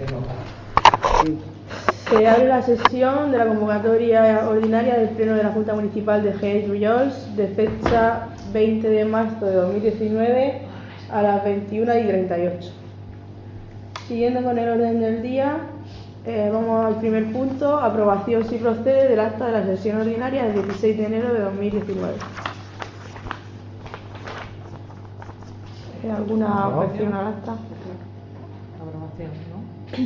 Sí. Se abre la sesión de la convocatoria ordinaria del Pleno de la Junta Municipal de Jerez y Trullols de fecha 20 de marzo de 2019 a las 21:38. Siguiendo con el orden del día, vamos al primer punto: aprobación si procede del acta de la sesión ordinaria del 16 de enero de 2019. ¿Alguna objeción al acta? Aprobación, ¿no?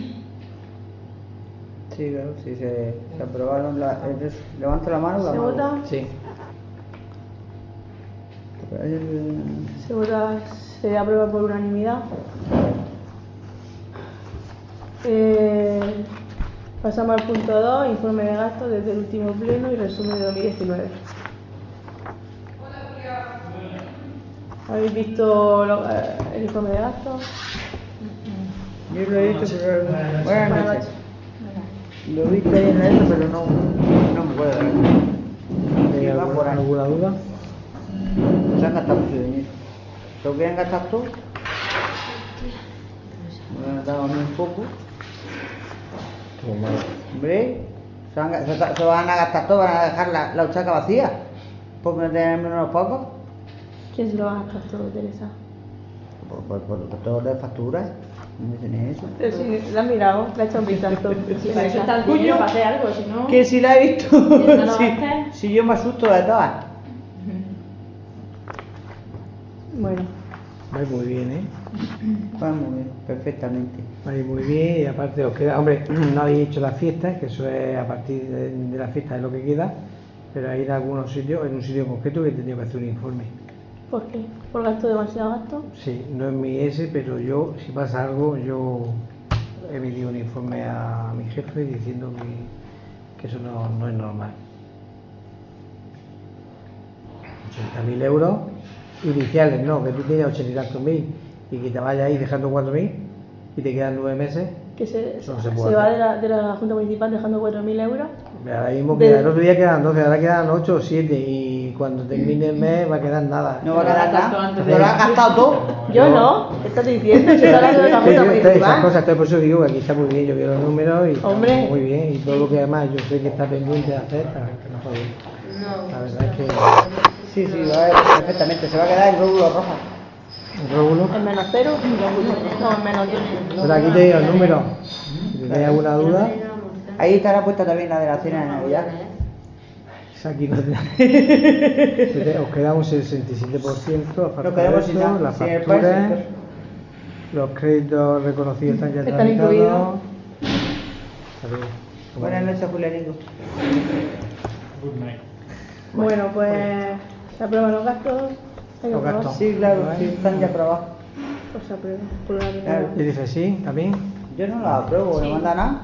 Sí, claro, si se aprobaron levanta la mano. ¿Se vota? Sí. Se vota, se aprueba por unanimidad. Pasamos al punto 2, informe de gastos desde el último pleno y resumen de 2019. ¿Habéis visto el informe de gastos? Yo lo he visto, pero buenas noches. Lo he visto ahí en eso, pero no me puedo dar. ¿Hay alguna duda? Se han gastado mucho dinero. ¿Se lo quieren gastar todo? No me han dado ni un poco. Hombre, se van a gastar todo, van a dejar la huchaca vacía. ¿Por qué no tenemos unos pocos? ¿Quién se lo va a gastar todo, Teresa? Por todas las facturas. ¿No tiene eso? Pero si la has mirado, le has echado un vistazo. Si para eso está el dinero, para hacer algo, si no... Que si la he visto. ¿Que no lo gastes? Si yo me asusto de todas. Bueno. Va muy bien, ¿eh? Va muy bien, perfectamente. Va muy bien, y aparte os queda, hombre, no habéis hecho las fiestas, que eso es a partir de la fiesta es lo que queda, pero hay en algunos sitios, en un sitio concreto, que he tenido que hacer un informe. ¿Por qué? ¿Por gasto demasiado gasto? Sí, no es mi ese, pero yo, si pasa algo, yo he emitido un informe a mi jefe diciendo que eso no es normal. 80.000 euros iniciales, no, que tú tienes 80 y tantos mil y que te vayas ahí dejando 4.000 y te quedan 9 meses. Que se puede va hacer. de la Junta Municipal dejando 4.000 euros. Ahora mismo el otro día quedan 12, ahora quedan 8 o 7 y cuando termine el mes va a quedar nada. No va a quedar nada. ¿Te lo has gastado todo? Yo no. ¿Qué estás diciendo? Estoy hablando de la Junta Esas Municipal. cosas, por eso digo que aquí está muy bien, yo quiero los números y Hombre. está muy bien y todo lo que además yo sé que está pendiente de hacer, que no joder. La verdad es que... Sí, va a ver perfectamente, se va a quedar el róbulo rojo. ¿El róbulo? ¿En menos 0? No, en menos 10. Pero aquí te digo el número. Si tenéis alguna duda... Ahí estará puesta también la de la cena de Navidad. Aquí no te... Os queda un 67%, Nos quedamos sin nada, las sin el facturas, país, los créditos reconocidos están ya Están incluidos. Adiós. Buenas noches, Julianito. Bueno, pues se aprueban los gastos. Los gastos. Sí, claro, sí, están ya aprobados. Pues se aprueban por unanimidad. Claro. ¿Y dice sí, también? Yo no la apruebo, no manda nada.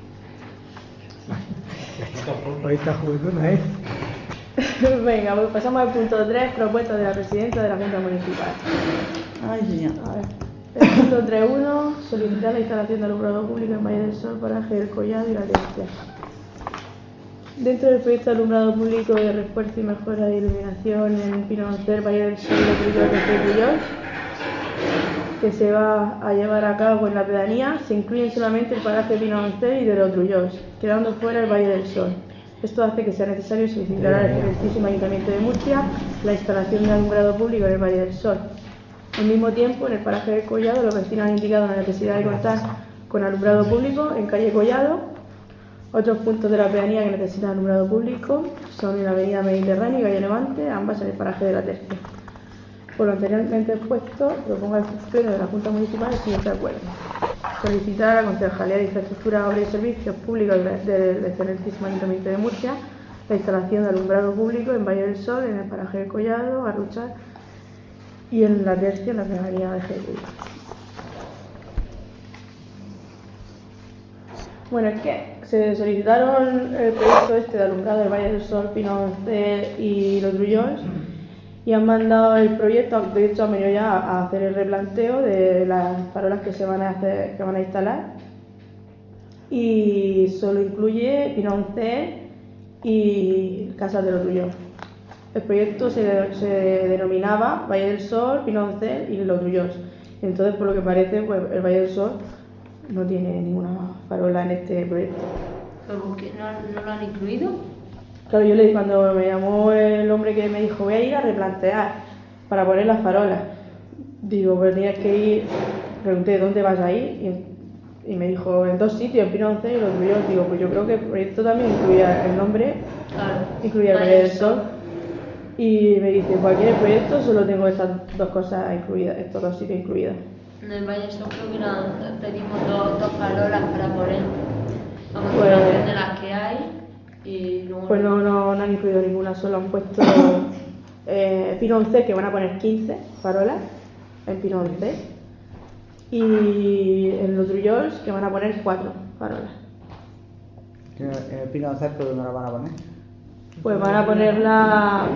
Hoy está juguetona, ¿eh? Venga, pues pasamos al punto 3, propuesta de la presidenta de la Junta Municipal. Ay, señor. A ver. El punto 3.1, solicitar la instalación de alumbrado público en Valle del Sol, paraje del Collado y la Tercia. Dentro del proyecto de alumbrado público de refuerzo y mejora de iluminación en Pinocer, Valle del Sol de Trullols, que se va a llevar a cabo en la pedanía, se incluyen solamente el paraje Pinocer y de los Trullols, quedando fuera el Valle del Sol. Esto hace que sea necesario solicitar al excelentísimo Ayuntamiento de Murcia la instalación de alumbrado público en el Valle del Sol. Al mismo tiempo, en el paraje del Collado, los vecinos han indicado la necesidad de contar con alumbrado público en calle Collado. Otros puntos de la pedanía que necesitan alumbrado público son en la avenida Mediterráneo y calle Levante, ambas en el paraje de la Tercia. Por lo anteriormente expuesto, propongo al Pleno de la Junta Municipal el siguiente acuerdo: solicitar a la Concejalía de Infraestructura, Obras y Servicios Públicos del excelentísimo Ayuntamiento de Murcia la instalación de alumbrado público en Valle del Sol, en el paraje del Collado, Arruchar y en la Tercia, en la pedanía de Jerez. Bueno, es que se solicitaron el proyecto este de alumbrado del Valle del Sol, Pinocer y los Trullols y han mandado el proyecto, de hecho han venido ya a hacer el replanteo de las farolas que van a instalar y solo incluye Pinocer y Casas de los Trullols. El proyecto se denominaba Valle del Sol, Pinocer y los Trullols. Entonces, por lo que parece, pues el Valle del Sol no tiene ninguna farola en este proyecto. ¿Pero por qué no lo han incluido? Claro, cuando me llamó el hombre que me dijo, voy a ir a replantear para poner las farolas, digo, pues tienes que ir, pregunté, ¿dónde vas a ir? Y me dijo, en 2 sitios, en Pino-Once y los tuyos. Digo, pues yo creo que el proyecto también incluía el nombre, Claro. incluía el Valle del Sol. Y me dice, pues aquí en el proyecto solo tengo estas 2 cosas incluidas, estos 2 sitios incluidos. En el Valle del Sol creo que pedimos dos farolas para poner a Pues- continuación de las que hay. Y luego Pues no han incluido ninguna, solo han puesto Pino-Once, que van a poner 15 farolas en Pino-Once. Y en los Trullols, que van a poner 4 farolas. En el Pino de Cerco, ¿dónde la van a poner? Pues van a ponerla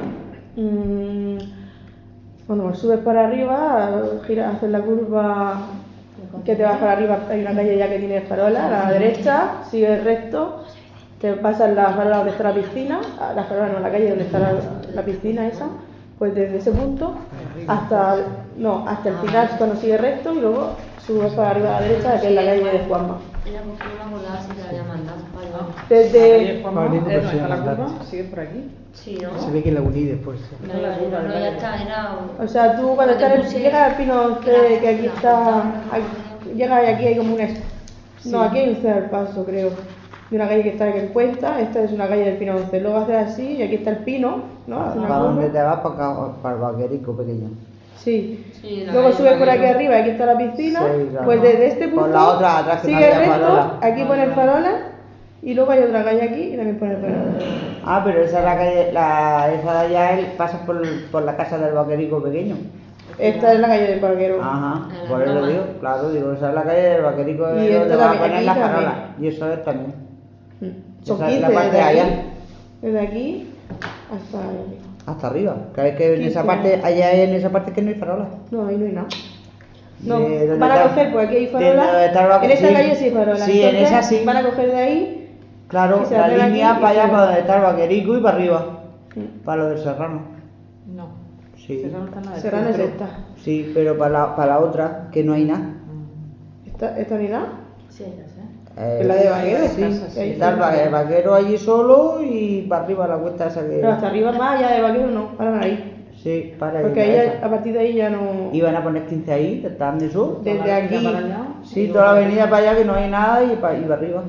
cuando subes para arriba, haces la curva que te vas para arriba, hay una calle ya que tiene farola, a la derecha, sigues recto, te pasas la farola donde está la piscina, la farola no, la calle donde está la piscina esa, pues desde ese punto hasta el final cuando sigues recto y luego subes para arriba a la derecha, que es la calle de Juanma. era porque no me acordaba si la había mandado. Vale. Desde Pablito, pues sí, ¿Está la mandar. curva? ¿Sigue por aquí? Sí, ¿no? Se ve que la uní después. Sí. No, ya está, era... O sea, tú cuando llegas al Pino C, que aquí está, llegas y aquí hay como un... No, aquí hay un cero al paso, creo, de una calle que está en Cuenta, esta es una calle del Pino 11, luego haces así y aquí está el Pino, ¿no? Hace una ¿Para dónde curva. te vas? Para el vaquerico pequeño. Sí. Sí, la Luego calle subes por aquí Vaquero. arriba y aquí está la piscina, Sí, claro. pues desde este punto Por la otra atrás que no sigue había recto, farola. aquí pones farola y luego hay otra calle aquí y también pones farola. Ah, pero esa es la calle, esa de allá pasa por la casa del vaquerico pequeño. Esta es la calle del Parquero. Ajá, En la por eso broma. digo, claro, digo, esa es la calle del vaquerico Y donde esta va a también, poner aquí la también. farola. Y eso es también. Son Esa es 15 la parte desde de aquí, allá. desde aquí hasta ahí arriba. Hasta arriba. Cada vez que en esa 15. parte, allá en esa parte es que no hay farola. No, ahí no hay nada. No, De donde van a está- coger, pues aquí hay de donde farola. está el vaque- En esta sí. calle sí hay farola. Sí, en Entonces, esa sí. van a coger de ahí. Claro, Y se la hacen aquí línea y para allá, se- para donde está el vaquerico y para arriba. Sí. Para lo del serrano. No. Sí. Serrano está en la del Serrano es centro. esta. Sí, pero para la otra, que no hay nada. ¿Esta ni nada? Sí, ya sé. Es la de Vaquero, sí. que ahí Está el vaquero allí solo y para arriba la cuesta esa que... Pero hasta arriba más allá de Vaquero no, paran ahí. Sí, para ahí. Porque ahí a partir de ahí ya no. Iban a poner 15 ahí, están de sur. Desde Toda la avenida aquí. para allá. Sí, toda la avenida para allá que no hay nada y para arriba.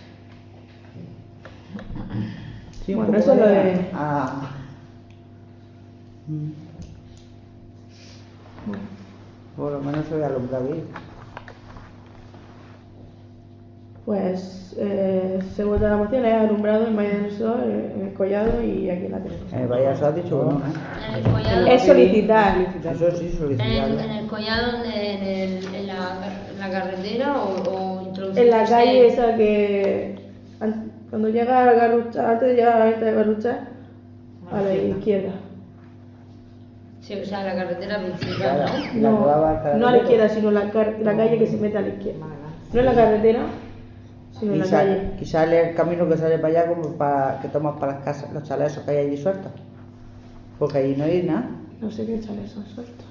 Sí, un Bueno, poco eso es lo más de- Por lo menos se ve alumbrado bien. Pues segunda la moción es alumbrado en Valle del Sol, en el collado y aquí en la televisión. Vaya, se ha dicho que no, ¿eh? En el collado... Es solicitar. Eso sí, En solicitarlo. el collado, en la carretera o introducir En la calle esa que cuando llega a Garrucha, antes de llegar a la venta de Garrucha, a la izquierda. Sí, o sea, la carretera principal, Claro. ¿no? La que va hasta No a la el izquierda, sino la calle que se mete a la izquierda. No en la carretera, sino en la calle. Y sale el camino que sale para allá como para que tomas para las casas, los chalés esos que hay allí sueltos. Porque allí no hay nada. No sé qué chales son sueltos.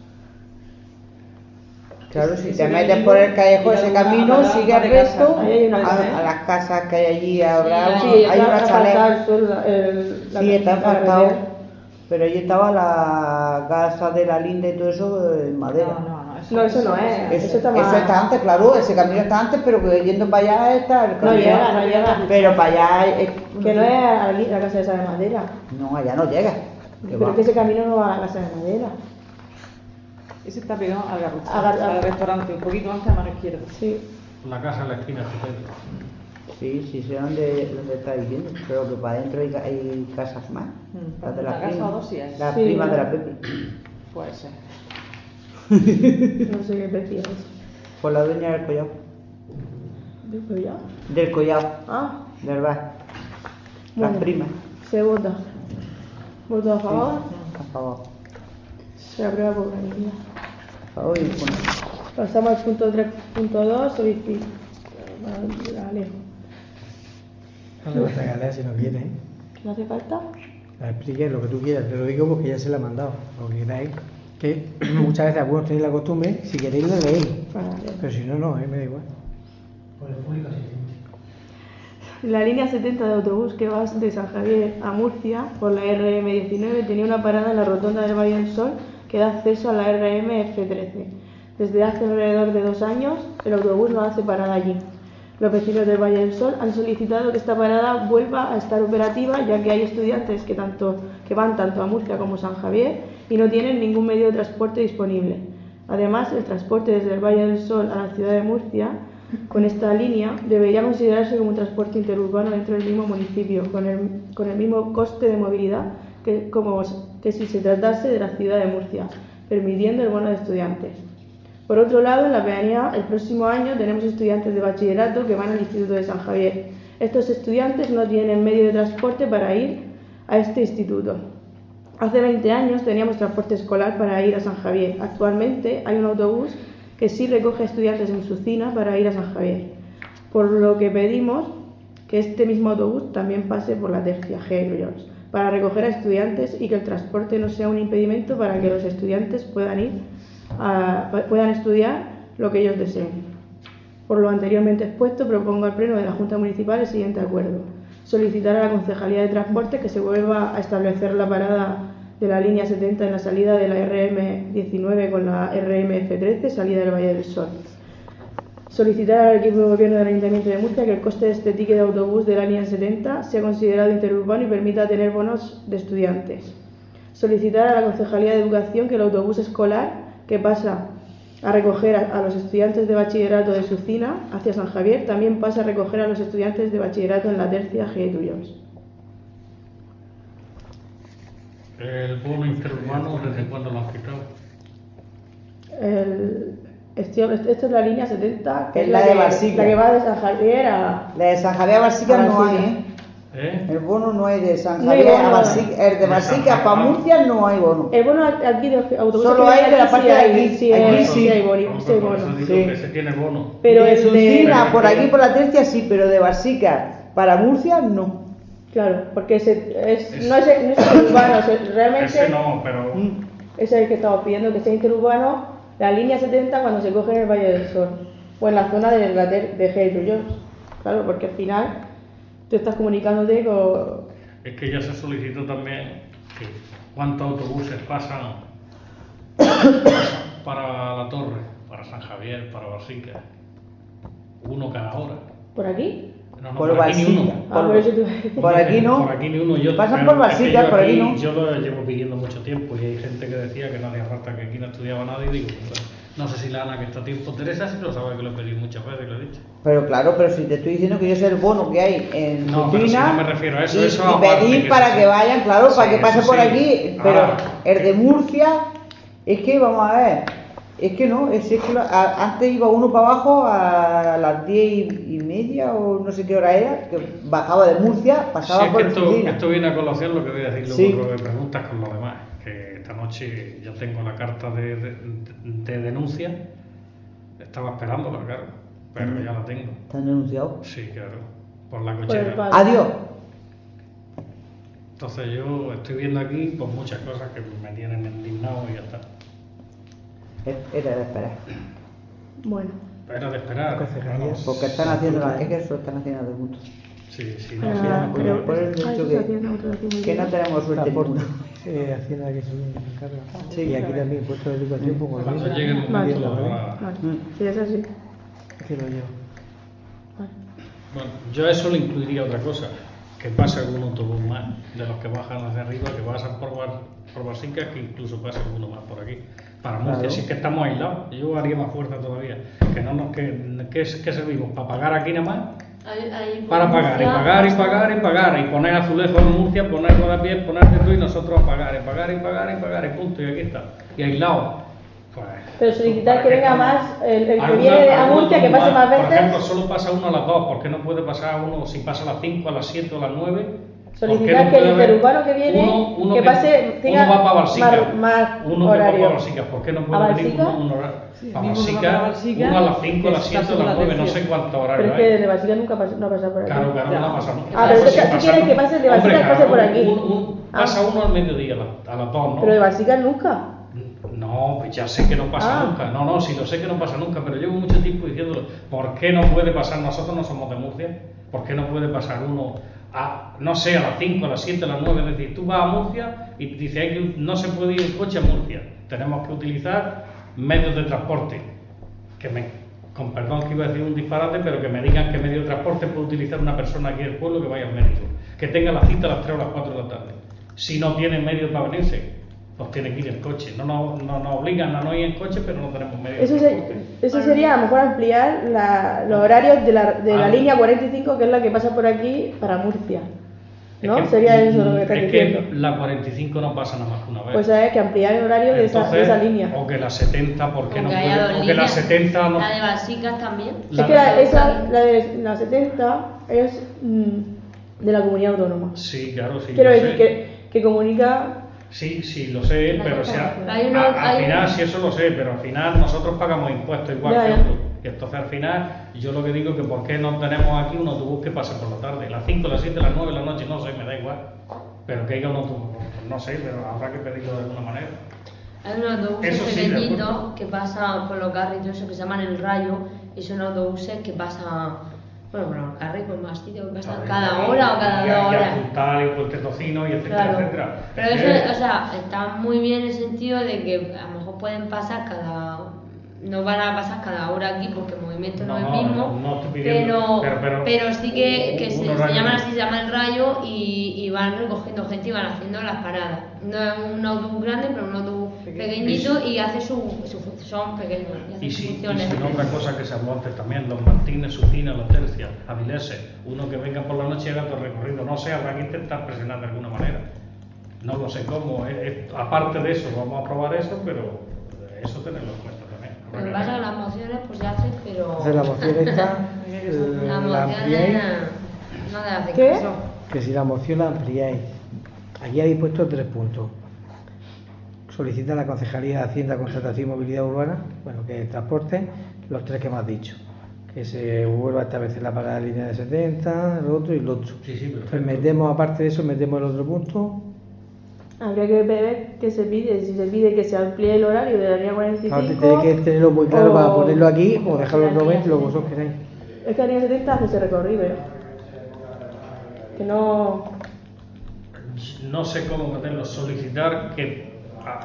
Claro, si Ese te metes camino, por el callejo, ir a ese una- camino, a la sigue par de recto casas, ¿no? Ahí hay una a casa, las casas que hay allí, habrá Sí, hay está una asfaltado chalet. el suelo, Sí, está la asfaltado. carretera. Pero allí estaba la casa de la Linda y todo eso en madera. No, Eso no es. Eso está más. Eso está antes, claro, ese camino está antes, pero que yendo para allá está el camino. llega, no llega. Pero para allá Que no es a la casa esa de madera. No, allá no llega. Que Pero va. es que ese camino no va a la casa de madera. Ese está pegado al Garrucha, A al restaurante, un poquito antes a mano izquierda. Sí. La casa en la esquina estupenda. Sí, sé dónde está diciendo, pero que para adentro hay casas más. Las de Una las casa primas. o dos sí hay. Las Sí, primas de ¿verdad? la Pepi. Puede ser. No sé qué decía eso. Por la dueña del collado. ¿Dijo ya? Del collado, Ah, del bar. bueno. Las primas. Se vota. ¿Voto a favor? A favor. Se aprueba por unanimidad. A favor y bueno. Pasamos al punto 3.2, solicitud. Alejo. No te vas a leer si no quieres, ¿eh? ¿No hace falta? La explique lo que tú quieras, te lo digo porque ya se la he mandado. Lo que queráis, que muchas veces algunos tenéis la costumbre, si queréis la leéis. Vale. Pero si no, no, me da igual. Por el público asistente. La línea 70 de autobús que va de San Javier a Murcia por la RM19 tenía una parada en la rotonda del Valle del Sol que da acceso a la RMF13. Desde hace alrededor de 2 años el autobús no hace parada allí. Los vecinos del Valle del Sol han solicitado que esta parada vuelva a estar operativa, ya que hay estudiantes que van tanto a Murcia como a San Javier y no tienen ningún medio de transporte disponible. Además, el transporte desde el Valle del Sol a la ciudad de Murcia con esta línea debería considerarse como un transporte interurbano dentro del mismo municipio, con el mismo coste de movilidad que si se tratase de la ciudad de Murcia, permitiendo el bono de estudiantes. Por otro lado, en la pedanía, el próximo año tenemos estudiantes de bachillerato que van al Instituto de San Javier. Estos estudiantes no tienen medio de transporte para ir a este instituto. Hace 20 años teníamos transporte escolar para ir a San Javier. Actualmente hay un autobús que sí recoge a estudiantes en Sucina para ir a San Javier, por lo que pedimos que este mismo autobús también pase por la tercia G. Grullols, para recoger a estudiantes y que el transporte no sea un impedimento para que los estudiantes puedan estudiar lo que ellos deseen. Por lo anteriormente expuesto, propongo al Pleno de la Junta Municipal el siguiente acuerdo: solicitar a la Concejalía de Transporte que se vuelva a establecer la parada de la línea 70 en la salida de la RM19 con la RMF13, salida del Valle del Sol. Solicitar al equipo de gobierno del Ayuntamiento de Murcia que el coste de este ticket de autobús de la línea 70 sea considerado interurbano y permita tener bonos de estudiantes. Solicitar a la Concejalía de Educación que el autobús escolar que pasa a recoger a los estudiantes de bachillerato de Sucina hacia San Javier también pasa a recoger a los estudiantes de bachillerato en la tercia G. Grullols. ¿El bono interurbano desde cuándo lo han quitado? Esta es la línea 70, que es la de la Barsica. que va de San Javier a... La de San Javier a Barsica no hay, Barsica. El bono no hay de San No hay Javier bono, a Barsica. El de Barsica para Murcia no hay bono. El bono aquí de autobús Solo hay de la parte de aquí. Sí, Aquí sí hay bono. Por Sí hay bono. eso digo Sí. que se tiene bono. Pero de el de... Sucina, por aquí por la tercia sí, pero de Barsica para Murcia no. Claro, porque no es interurbano, realmente Ese no, pero es el que estamos pidiendo, que sea interurbano, la línea 70 cuando se coge en el Valle del Sol o en la zona de G. Grullols. Claro, porque al final tú estás comunicándote con... es que ya se solicitó también que cuántos autobuses pasan para la Torre, para San Javier, para Barsica. Uno cada hora. ¿Por aquí? No, Por por aquí ni Barsica. uno. Por eso te iba a decir. Por aquí no. Por aquí ni uno. Pasan pero por es Barsica, que yo por aquí no. Yo lo llevo pidiendo mucho tiempo y hay gente que decía que no hacía falta, que aquí no estudiaba nadie. Y digo, pues, no sé si la Ana que está a tiempo, Teresa sí lo sabe, que lo he pedido muchas veces y lo he dicho. Pero claro, pero si te estoy diciendo que yo sé el bono que hay en No, pero Sucina, si no me refiero a eso, y, eso y aparte, pedir que para eso que sí. vayan, claro, para Sí, que pase eso por sí. aquí, pero Ahora, el de Murcia, es que vamos a ver, es que no, es que antes iba uno para abajo a las 10:30 o no sé qué hora era, que bajaba de Murcia, pasaba sí, es por que Sucina. esto viene a colación lo que voy a decir luego, Sí. lo de preguntas con los demás, que esta noche ya tengo la carta de denuncia, estaba esperándola, claro, pero ya la tengo. ¿Están denunciados? Sí, claro, por la Por el cochera. padre. Adiós. Entonces yo estoy viendo aquí pues muchas cosas que me tienen indignado y ya está. Era de esperar. Bueno. Era de esperar. Vamos. Porque están haciendo, es que eso están haciendo de mucho. Sí, sí, no, Ah, sí, no, pero- Por el hecho Ay, que, Hacienda, otra vez muy que no bien. tenemos suerte Transporte, ninguna. Hacienda que se encarga. Sí. Y aquí también, puesto de educación, pues con cuando lo llegue el mismo. momento Hacienda, ¿vale? ahora- Vale. Sí, es así. Que lo llevo. Vale. Bueno, yo a eso le incluiría otra cosa, que pase algún autobús más de los que bajan hacia arriba, que pasan por Barsica, que incluso pase alguno más por aquí. Para Murcia, Claro. si es que estamos aislados, yo haría más fuerza todavía. Que no nos que servimos para pagar aquí nada más. Ahí Para por pagar, y Murcia, pagar, y hasta- pagar, y pagar, y poner azulejos en Murcia, poner rodapiés, poner de todo, y nosotros a pagar, y pagar, y pagar, y pagar, y punto, y aquí está. Y aislado. Pues, Pero solicitar ¿para que qué venga estamos? más, el que Alguna- viene a algún Murcia, que autobús pase más Por ejemplo, veces. solo pasa uno a las 2, ¿por qué no puede pasar uno si pasa a las 5, a las 7 o a las 9? Solicitar que el interurbano que viene, uno que pase, tenga uno va para Barsica, más uno que va horario. para Barsica, ¿por qué no puede ¿A venir Barsica? uno horario? Sí, Para mismo que va Barsica, para Barsica, uno a las 5, a las que 7 pase o a por las la 9, no sé tercia. cuántos Pero horarios es que hay. desde Basica nunca no pasa por aquí. Claro, Ya. no pasa. Ah, pero Eso sí tú pasa, quieres ¿no? que pase de Hombre, Barsica, que pase por claro, aquí. pasa uno al mediodía, a las 2, ¿no? Pero de Basica nunca. No, pues ya sé que no pasa nunca. No, sí lo sé que no pasa nunca, pero llevo mucho tiempo diciéndolo. ¿Por qué no puede pasar? Nosotros no somos de Murcia. ¿Por qué no puede pasar uno a, no sé, a las 5, a las 7, a las 9? Es decir, tú vas a Murcia y te dice no se puede ir en coche a Murcia. Tenemos que utilizar medios de transporte. Con perdón que iba a decir un disparate, pero que me digan qué medio de transporte puede utilizar una persona aquí del pueblo que vaya al médico. Que tenga la cita a las 3 o las 4 de la tarde. Si no tiene medios para venirse, pues tiene que ir en coche. No nos obligan a no ir en coche, pero no tenemos medios de transporte. Eso sería a lo mejor ampliar los horarios de la línea 45, que es la que pasa por aquí para Murcia. ¿No? Sería eso lo que estás diciendo. Es que la 45 no pasa nada más que una vez. Pues hay que ampliar el horario de esa línea. O que la 70, ¿por qué no puede? O que la 70 no. La de Basicas también. Es que la de la 70 es de la comunidad autónoma. Sí, claro, sí. Quiero decir que comunica. Sí, lo sé, pero al final, sí, eso lo sé, pero al final nosotros pagamos impuestos igual que otros. Y entonces al final, yo lo que digo es que ¿por qué no tenemos aquí un autobús que pase por la tarde? Las 5, las 7, las 9 de la noche, no sé, me da igual. Pero que haya un autobús, no sé, pero habrá que pedirlo de alguna manera. Hay un autobús pequeñito que pasa por los carros y todo eso, que se llaman El Rayo, y son autobuses que pasan, bueno, por los carros y por más sitios, que pasan cada hora o cada 2 horas. Y a Puntal, y Puente Tocino, y etcétera, claro. etcétera. Pero eso, o sea, está muy bien en el sentido de que a lo mejor pueden pasar no van a pasar cada hora aquí porque el movimiento no es el mismo, pero sí que se llaman así, se llama El Rayo y van recogiendo gente y van haciendo las paradas. No es un autobús grande, pero un autobús pequeñito y hace son pequeños y hace funciones. Y otra cosa que se habló antes también, los Martínez, Sucina, los Tercias, Avilés, uno que venga por la noche y haga todo el recorrido, no sé, habrá que intentar presionar de alguna manera. No lo sé cómo, aparte de eso, vamos a probar eso, pero eso tenerlo en cuenta. Lo que pasa es que las mociones pues se hacen, pero... Entonces la moción esta, la ampliáis. No le hacen ¿Qué? caso. Que si la moción la ampliáis. Aquí habéis puesto 3 puntos. Solicita a la Concejalía de Hacienda, Contratación y Movilidad Urbana, bueno, que el transporte, los 3 que me has dicho. Que se vuelva a establecer la parada de línea de 70, el otro y el otro. Sí, pues metemos, aparte de eso, metemos el otro punto. Habría que ver qué se pide, si se pide que se amplíe el horario de la línea 45. Ahora tenéis que tenerlo muy claro para ponerlo aquí o dejarlo en 90, lo que vosotros queráis. Es que la línea 70 hace ese recorrido ya. Que no. No sé cómo meterlo, solicitar que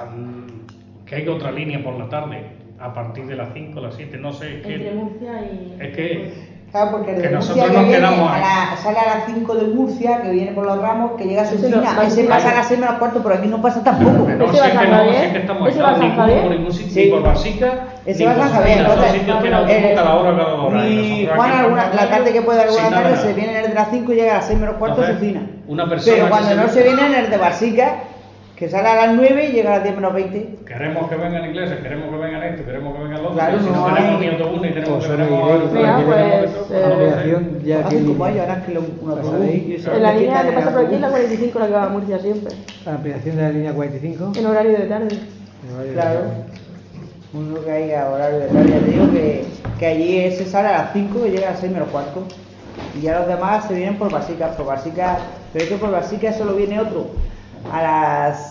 haya otra línea por la tarde, a partir de las 5, las 7, no sé. Entre Murcia y. Es que. Claro, porque que de nosotros Murcia nos que viene quedamos sale a las 5 de Murcia, que viene por los Ramos, que llega a su Ese fina, ese pasa a las 6 menos cuarto, pero aquí no pasa tampoco. No, ¿Ese va a San Javier? sí que estamos ¿Ese va a San aislados, Javier? por ningún sitio, Sí. ni por Basica, Ese ni va a por San Javier, Sofía, entonces, esos sitios tienen autobús cada hora, cada 2 horas. Mi Nosotros Juan, aquí la tarde que puede alguna sin tarde nada. se viene en el de las 5 y llega a las 6 menos cuarto a su Entonces, fina. una persona Pero que cuando no se viene en el de Basica, que sale a las 9 y llega a las 10 menos 20. Queremos que vengan ingleses, queremos que vengan esto, queremos que vengan los otros. Claro, Si no no tenemos hay- ni autobús ni tenemos Pues que ahora tenemos iréis, Venga, pues, la ampliación ya que Hacen como ellos, ahora es que un autobús. Pasaréis. y se En la van línea que en el pasa por aquí es la autobús. 45, la que va a Murcia siempre. la ampliación de la línea 45. En horario de tarde. en horario de Claro. tarde. Uno que haya horario de tarde, ya te digo que allí ese sale a las 5 y llega a las 6 menos cuarto. Y ya los demás se vienen por Basica, pero es que por Basica solo viene otro a las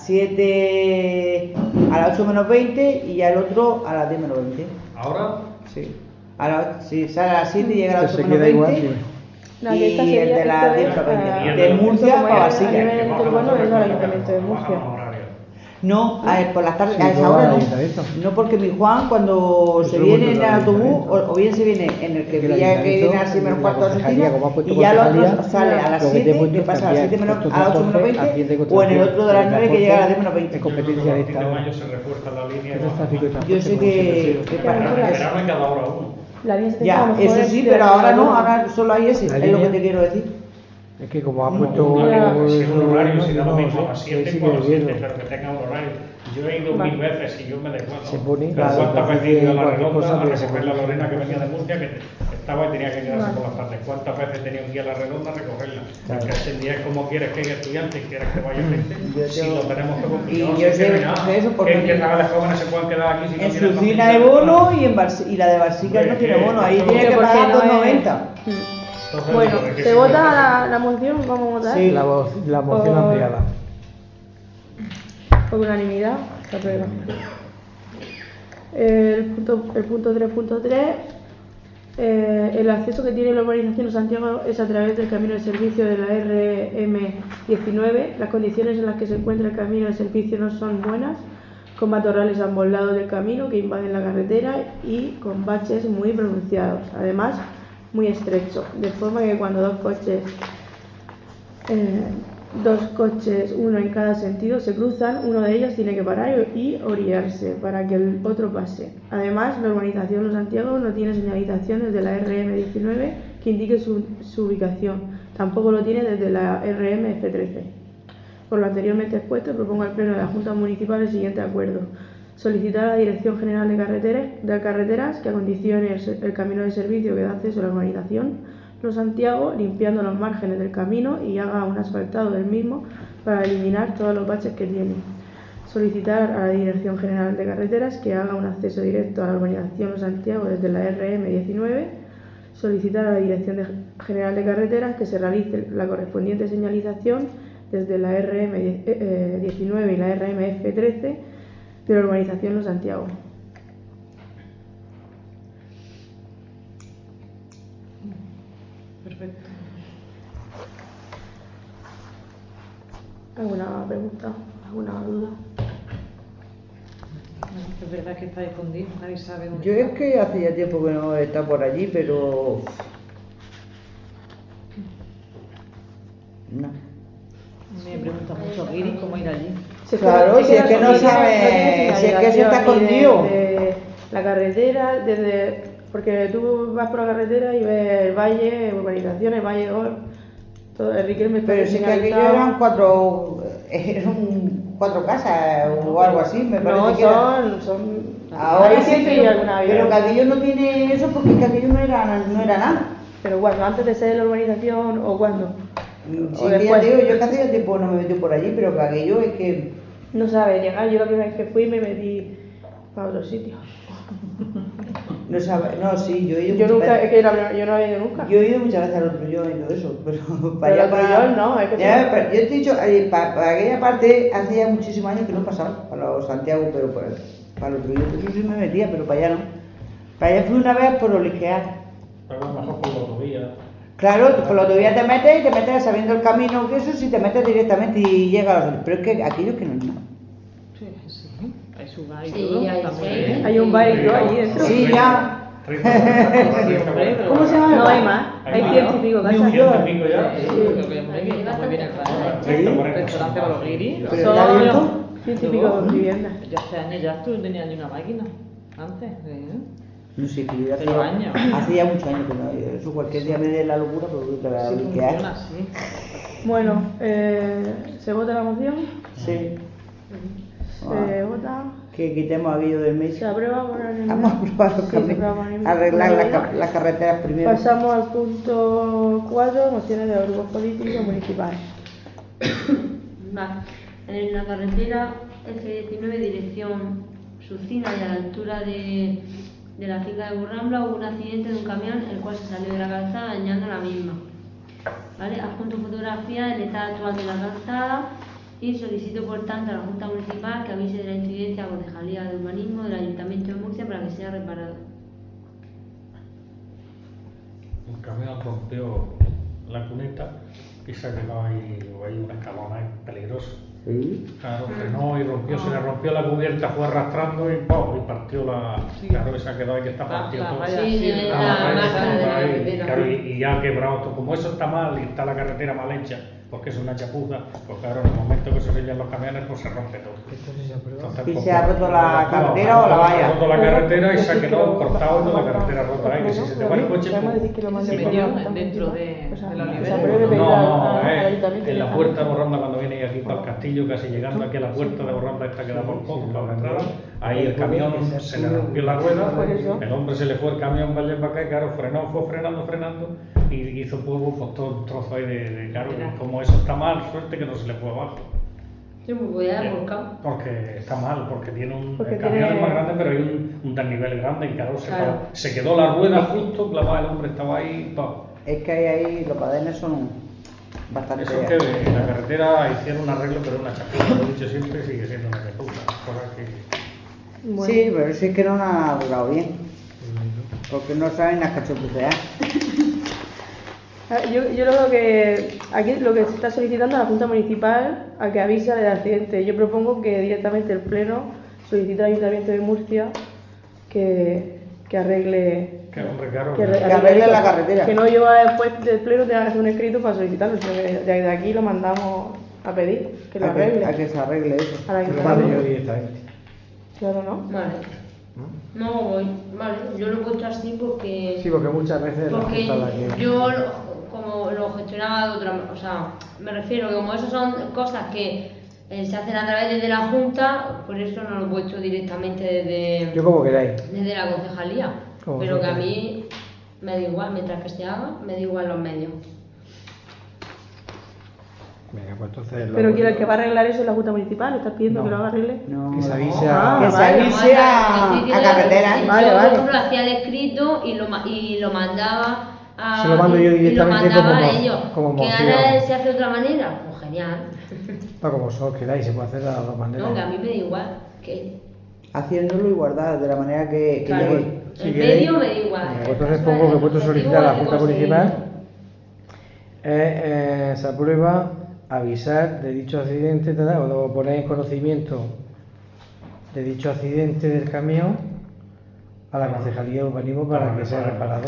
7, a las 8 menos 20 y ya el otro a las 10 menos 20. Ahora, Sí. Sí, sale a las 7 y llega a las Que 8 se menos queda igual, 20. sí. No, y esta Y el sería, de las esto 10 es, menos 20. y el De de Murcia como para a Basica. nivel baja urbano la es al torre, Ayuntamiento de baja Murcia. los horarios. No, por las tardes, Sí, a esa todo hora al no. ayuntamiento. No, porque mi Juan cuando Eso se lo viene en monta el el autobús, ayuntamiento. o bien se viene en el que Que el viene ayuntamiento, a las 6 menos la cuarto a su concejalía, fina, como ha puesto y ya el otro concejalía, sale a las lo que te he 7, puesto que es pasa a las cambiar 7 menos, puesto a las 8 menos transporte, 20, Hacienda y o en el otro de las 9 que llega a las 10 menos Es 20. competencia de Yo creo que esta a partir de hora. mayo se refuerza la línea. Que esto es tráfico y transporte. Yo sé como siempre ha que sido. Verano y cada hora uno. La línea 70 a Ya, lo mejor eso es sí, de pero la ahora no, Urbana. ahora solo hay ese, La es lo que línea. te quiero decir. Es que como ha Un puesto horario, si eso, un horario, si da lo no mismo a sé, las sí 7, que pues a las es 7, cierto. pero que tenga un horario. Yo he ido 1000 veces y yo me da igual, ¿no? Se pone, Pero claro, ¿cuántas entonces, veces he ido a la cualquier redonda cosa, a pues, se recoger la pone Lorena que cualquier venía de cosa. Murcia, que estaba y tenía que quedarse por las tardes? ¿Cuántas veces he tenido que ir a la redonda a recogerla? Porque este día es como quieres que haya estudiantes, quieres que vaya gente, si lo tenemos que cumplir. Y No, yo si sé es que no hay nada. eso porque Que chavales jóvenes se puedan quedar aquí si no En tienen su cina hay facilidad. bono y la de Basica no tiene bono, ahí Eso- tiene que Porque pagar no es- 2,90. Entonces, Bueno, ¿de qué se sirve vota eso? la moción, vamos a votar. Sí. La moción Por- ampliada. Por unanimidad, se aprueba. El punto 3.3, el acceso que tiene la urbanización de Santiago es a través del camino de servicio de la RM19. Las condiciones en las que se encuentra el camino de servicio no son buenas, con matorrales a ambos lados del camino que invaden la carretera y con baches muy pronunciados, además muy estrecho, de forma que cuando dos coches, uno en cada sentido, se cruzan, uno de ellos tiene que parar y orillarse para que el otro pase. Además, la urbanización Los Santiago no tiene señalización desde la RM19 que indique su ubicación, tampoco lo tiene desde la RMF13. Por lo anteriormente expuesto, propongo al Pleno de la Junta Municipal el siguiente acuerdo: solicitar a la Dirección General de Carreteras que acondicione el camino de servicio que da acceso a la urbanización Los Santiago, limpiando los márgenes del camino y haga un asfaltado del mismo para eliminar todos los baches que tiene. Solicitar a la Dirección General de Carreteras que haga un acceso directo a la urbanización Los Santiago desde la RM19. Solicitar a la Dirección General de Carreteras que se realice la correspondiente señalización desde la RM19 y la RMF13 de la urbanización Los Santiago. Perfecto. ¿Alguna pregunta? ¿Alguna duda? Es verdad que está escondido, nadie sabe dónde Yo está. es que hace ya tiempo que no está por allí, pero... no. Me pregunta mucho Guiri cómo ir allí. Claro, si es que no sabe, si es que se está escondido. De la carretera, porque tú vas por la carretera y ves el valle, urbanizaciones, valle, todo el Riquelme está pero si es que aquello eran cuatro casas o algo así, me parece no, que era. son Ahora sí, pero que aquello no tiene eso porque es que aquello no era nada. Pero cuando, antes de ser la urbanización o cuando. Sí, que ya digo, yo que hace ya tiempo no me metí por allí, pero que aquello es que... no sabe llegar. Yo la primera vez que fui me metí para otro sitio. No sabe, no, sí, yo he ido yo muchas nunca, veces. es que yo no he ido nunca. Yo he ido muchas veces al otro yo y todo eso, pero para allá para... no, es que ya, yo te he dicho, para aquella parte hace ya muchísimos años que no pasaba, para los Santiago, pero para el otro yo, eso sí me metía, pero para allá no. Para allá fui una vez por olisquear. Pero a lo mejor por la autovía. Claro, por la autovía te metes sabiendo el camino que eso, si te metes directamente y llegas a los... Pero es que aquello es que no es nada. Sí, hay su bar y sí, todo. Hay un bar y todo ahí dentro. Sí, ya. ¿Cómo se llama? No hay más. Hay 100 y pico casas. New York. ¿100 y pico ya? Sí, creo que está muy bien el bar. Restaurante para los guiris. Son 100 y pico viviendas. Yo hace años ya tenía allí una máquina. Antes, No sé, que yo hace años. Hace ya muchos años que no. Eso cualquier día me dé la locura, pero te la sí, olisquear. funciona así. Bueno, ¿se vota la moción? Sí. Se vota. Que quitemos aquello del mes. Se aprueba por unanimidad. Vamos a probar los caminos. Arreglar las carreteras primero. Pasamos al punto 4, mociones de los grupos políticos municipales. En la carretera F19 dirección Sucina y a la altura de la finca de Burrambla hubo un accidente de un camión el cual se salió de la calzada dañando la misma. ¿Vale? Adjunto fotografía del estado actual de la calzada y solicito por tanto a la Junta Municipal que avise de la incidencia a la Concejalía de Urbanismo del Ayuntamiento de Murcia para que sea reparado. El camión rompió la cuneta y se quedó ahí un escalón peligroso. Sí. Claro, frenó y rompió, se le rompió la cubierta, fue arrastrando y partió la... Claro, y se ha quedado ahí que está partido todo. Sí, la máscara de la carretera. Claro, y ya ha quebrado todo. Como eso está mal y está la carretera mal hecha, porque es una chapuza, pues claro, en el momento que se sellan los camiones, pues se rompe todo. Entonces, ¿Y pues, se ha roto la carretera o la valla? Se ha roto la carretera y se ha quedado cortado toda la carretera rota ahí, que si se te va el coche... Se metió dentro de la librería. No, en la puerta de Borranda cuando viene aquí para el castillo, casi llegando aquí a la puerta de Borranda está quedada por poco para la entrada. Ahí el camión se le rompió la rueda, el hombre se le fue el camión para allá para acá y claro, fue frenando y hizo polvo pues todo un trozo ahí de claro, y como eso está mal, suerte que no se le fue abajo. Sí, pues voy a volcado. Porque está mal, porque tiene el camión es más grande, pero hay un desnivel grande y claro, se quedó la rueda justo clavada, el hombre estaba ahí. Es que ahí los padenes son bastante... Eso es que en la carretera hicieron un arreglo, pero una chapuza, lo he dicho siempre, sigue siendo una chapuza. Bueno. Sí, pero sí que no han arreglado bien. Porque no saben las cachopucear. Yo lo veo que aquí lo que se está solicitando a la Junta Municipal a que avise del accidente. Yo propongo que directamente el Pleno solicite al Ayuntamiento de Murcia que arregle Que arregle la carretera. Que no lleva después del Pleno tenga que hacer un escrito para solicitarlo, sino que desde aquí lo mandamos a pedir que lo arregle. A que se arregle eso. Que lo mande yo directamente. Claro, ¿no? Vale. No voy, vale, yo lo he puesto así porque... Sí, porque muchas veces... Porque yo como lo gestionaba de otra manera, o sea, me refiero que como esas son cosas que se hacen a través de la Junta, por eso no lo he puesto directamente desde... Yo como queráis. Desde la concejalía, pero que a mí me da igual, mientras que se haga, me da igual los medios. Venga, pues entonces... Pero quiero el que va a arreglar eso es la Junta Municipal, ¿estás pidiendo que lo arregle? No, que se avise que se avise a carretera. Yo, por ejemplo, hacía el escrito y lo mandaba a... Se lo mando yo directamente como moción. Que ahora se hace de otra manera, pues genial. Como vosotros queráis, se puede hacer de las dos maneras. No, que a mí me da igual. Que... Haciéndolo igualdad, de la manera que claro, llegue. Si el medio me da igual. Entonces pongo que puedo solicitar a la Junta Municipal se aprueba avisar de dicho accidente o poner en conocimiento de dicho accidente del camión a la Concejalía de Urbanismo para que sea reparado.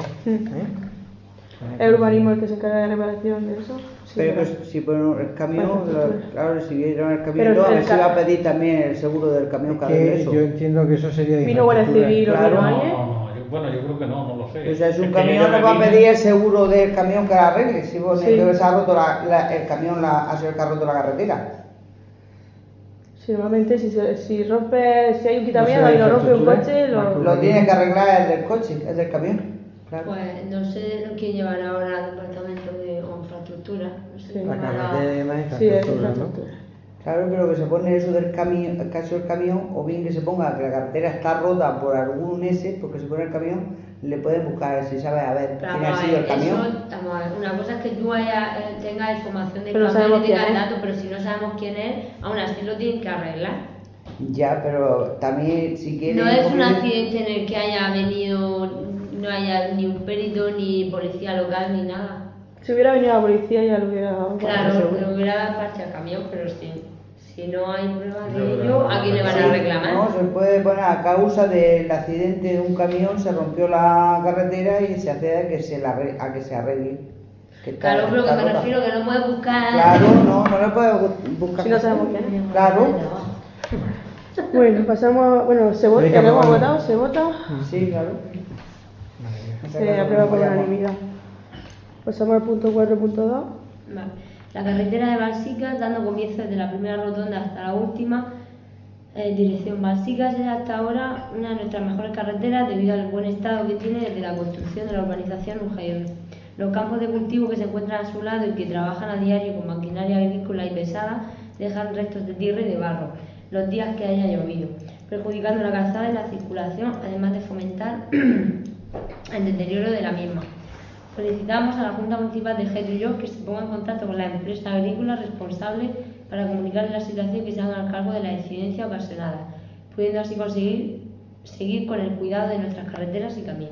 ¿El urbanismo el que se encarga de la reparación de eso? Sí, pero pues, si ponen el camión, claro, si vieron el camión, a ver si va a pedir también el seguro del camión cada vez eso. Yo entiendo que eso sería ¿Vino Guardia Civil o claro. Bueno, yo creo que no lo sé. O sea, es un camión, no va a pedir el seguro del camión que la arregle, si pone que se ha roto el camión, ha sido el que ha roto la carretera. Sí, normalmente si rompe, si hay un quitamiento y lo rompe un coche, lo tiene que arreglar el del coche, el del camión. Claro. Pues no sé quién llevará ahora el departamento de infraestructura. No sé la carretera de infraestructura, ¿no? Claro, pero que se pone eso del camión, el caso del camión, o bien que se ponga que la carretera está rota por algún porque se pone el camión, le pueden buscar, si sabe, a ver quién ha sido el camión. Una cosa es que tú tengas información del camión y tengas el dato, pero si no sabemos quién es, aún así lo tienen que arreglar. Ya, pero también si quieren... No es un accidente en el que haya venido, no haya ni un perito, ni policía local, ni nada. Si hubiera venido la policía ya lo hubiera dado. Claro, le hubiera dado parte al camión, pero si no hay pruebas de ello, ¿a quién le van a reclamar? No, se puede poner a causa del accidente de un camión, se rompió la carretera y se accede a que se arregle. Claro, pero que me refiero que no puedes buscar... Claro, no lo puedes buscar. Si no sabemos quién es. Claro. Bueno, pasamos bueno, ¿se vota? ¿Ya lo hemos votado? ¿Se vota? Sí, claro. Se aprueba por unanimidad. Pasamos al punto 4.2. Vale. La carretera de Balsicas, dando comienzo desde la primera rotonda hasta la última, dirección Balsicas, es hasta ahora una de nuestras mejores carreteras debido al buen estado que tiene desde la construcción de la urbanización Ujaibe. Los campos de cultivo que se encuentran a su lado y que trabajan a diario con maquinaria agrícola y pesada dejan restos de tierra y de barro los días que haya llovido, perjudicando la calzada y la circulación, además de fomentar el deterioro de la misma. Solicitamos a la Junta Municipal de Getrillo que se ponga en contacto con la empresa agrícola responsable para comunicarle la situación y que se hagan cargo de la incidencia ocasionada, pudiendo así conseguir seguir con el cuidado de nuestras carreteras y caminos.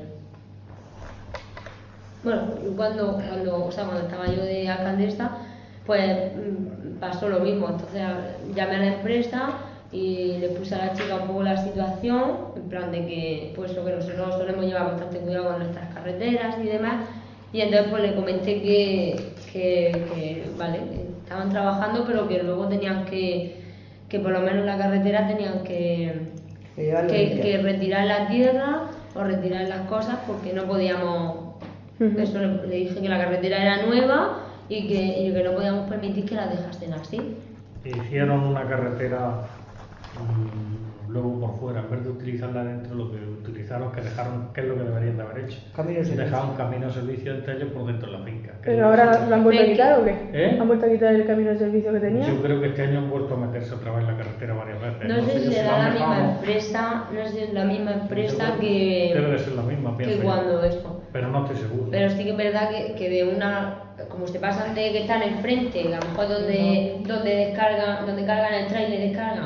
Bueno, cuando estaba yo de alcaldesa, pues pasó lo mismo. Entonces llamé a la empresa y le puse a la chica un poco la situación, en plan de que pues lo que nosotros solemos llevar bastante cuidado con nuestras carreteras y demás. Y entonces pues le comenté que vale, estaban trabajando, pero que luego tenían que por lo menos la carretera tenían que retirar la tierra o retirar las cosas porque no podíamos. Eso le dije que la carretera era nueva y que no podíamos permitir que la dejasen así. Hicieron una carretera luego por fuera, en vez de utilizarla dentro, lo que utilizaron, que dejaron, que es lo que deberían de haber hecho. Dejaron camino de servicio entre ellos por dentro de la finca. ¿Pero ahora lo han vuelto a quitar o qué? ¿Han vuelto a quitar el camino de servicio que tenía? Yo creo que este año han vuelto a meterse otra vez en la carretera varias veces. No sé si será la misma empresa, que... Debe de ser la misma, pienso que cuando esto. Pero no estoy seguro. Pero sí que es verdad que de una... Como se pasan de que están enfrente, a lo mejor donde cargan el trailer descargan,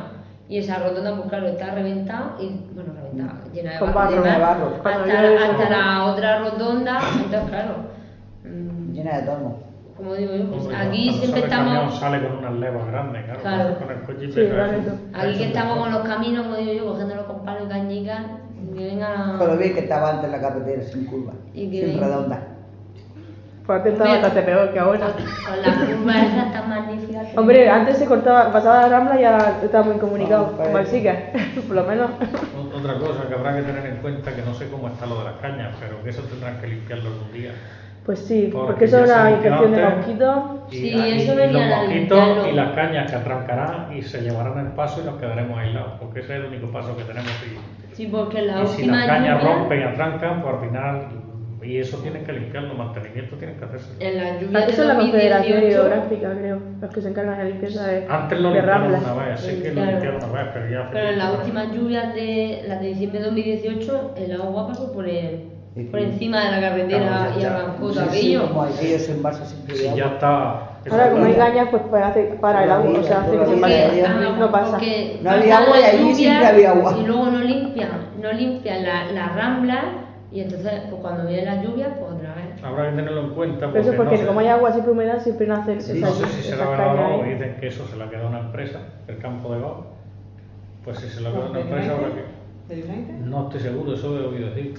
y esa rotonda, pues claro, está reventada, llena de Con barro, barro. hasta la otra rotonda, entonces claro. Llena de tono. Como digo yo, pues Hombre, aquí cuando siempre sale el camión estamos. sale con unas levas grandes, Claro. con el coche y Sí, pesa claro. Aquí que estamos con los caminos, como digo yo, cogiéndolo con palo y cañica, que vengan. Con lo bien que estaba antes la carretera, sin curva, sin redonda. Pues antes estaba bastante peor que ahora. Con las curvas esas tan magníficas. Hombre, antes se cortaba, pasaba la Rambla y ya estaba muy comunicado, como el Sica, por lo menos. Otra cosa que habrá que tener en cuenta, que no sé cómo está lo de las cañas, pero que eso tendrán que limpiarlo algún día. Pues sí, porque eso es una infección de mosquitos. Sí, eso y los venía a mosquitos limpiarlo. y las cañas que arrancarán y se llevarán el paso y nos quedaremos aislados, porque ese es el único paso que tenemos. Sí, porque la y si última las cañas lluvia, rompen y atrancan, pues al final, y eso tienen que limpiarlo, mantenimiento tienen que hacerse. en la lluvia Eso de es la Confederación 2018, Hidrográfica, creo, los que se encargan de la limpieza de Antes lo de limpiaron Ramblas. una vez, sé que lo Claro. limpiaron una vez, pero ya hace pero en tiempo las que no. últimas lluvias de las de diciembre de 2018, el agua pasó por encima de la carretera Claro, y ya. arrancó Sí, todo sí, aquello. como aquellos envases siempre de Si ya agua. está. Ahora, como hay vida. cañas, pues para el agua, o sea, hace que se Todavía, pase, todavía. no pasa. Porque No había pasan agua y las allí lluvias siempre había agua. y luego no limpian la rambla y entonces pues cuando vienen las lluvias pues otra vez. Habrá que tenerlo en cuenta. Pero eso es porque no sé, como hay agua, siempre humedad, siempre nacen no esas sé si se la esas habrá cañas. dado, dicen que eso se la queda una empresa, el campo de golf. Pues si se la queda una empresa, habrá que. ¿De United? No estoy seguro, eso he oído decir.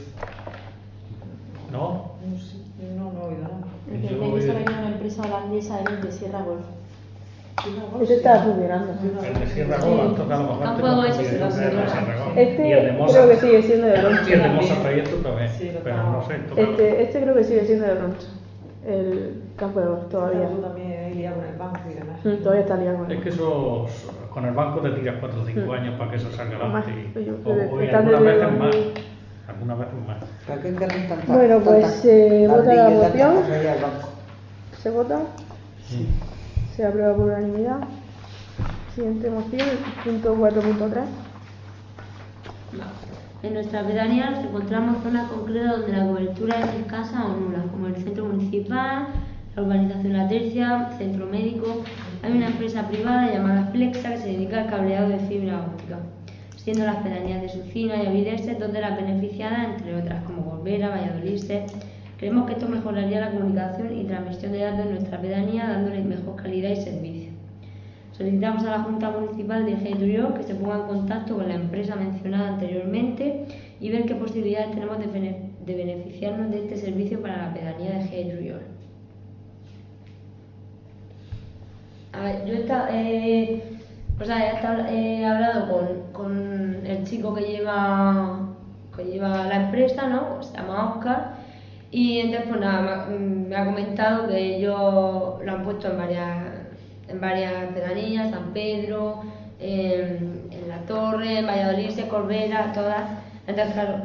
¿No? No sé, no he oído nada. El que tiene que saber una empresa holandesa es de Sierra Golf. Ese está funcionando. El de Sierra Golf, entonces a lo mejor Campo tengo de entendido Golf, que es el de Sierra Golf. Este Y el de Mosa, creo que sigue siendo de Roncha. y el de Mosa Trayecto también, Sí, lo pero está- no sé. Entonces, Este creo que sigue siendo de Roncha. El campo de golf todavía. Tú también he liado con el banco y demás. Todavía está liado con es él. que eso, con el banco te tiras 4 o 5 años para que eso salga Más, adelante. yo O creo que y están algunas desde veces más. 2000. Algunas veces más. ¿Para qué querrán tantas? Bueno, pues se vota la ladrillos, moción. tantas cosas ahí al banco? ¿Se vota? Sí. Se aprueba por unanimidad. Siguiente moción, punto 4.3. En nuestra pedanía nos encontramos zonas concretas donde la cobertura es escasa o nula, como el centro municipal, la urbanización La Tercia, centro médico. Hay una empresa privada llamada Flexa que se dedica al cableado de fibra óptica, siendo las pedanías de Sucina y Avilés donde las beneficiadas, entre otras como Golbera, Valladolid. Creemos que esto mejoraría la comunicación y transmisión de datos en nuestra pedanía, dándole mejor calidad y servicio. Solicitamos a la Junta Municipal de Ejea que se ponga en contacto con la empresa mencionada anteriormente y ver qué posibilidades tenemos de beneficiarnos de este servicio para la pedanía de Ejea. A ver, yo he hablado con el chico que lleva la empresa, ¿no? Se llama Óscar, y entonces pues nada, me ha comentado que ellos lo han puesto en varias pedanías, San Pedro, en La Torre, en Valladolid, Corbera, todas. Entonces claro,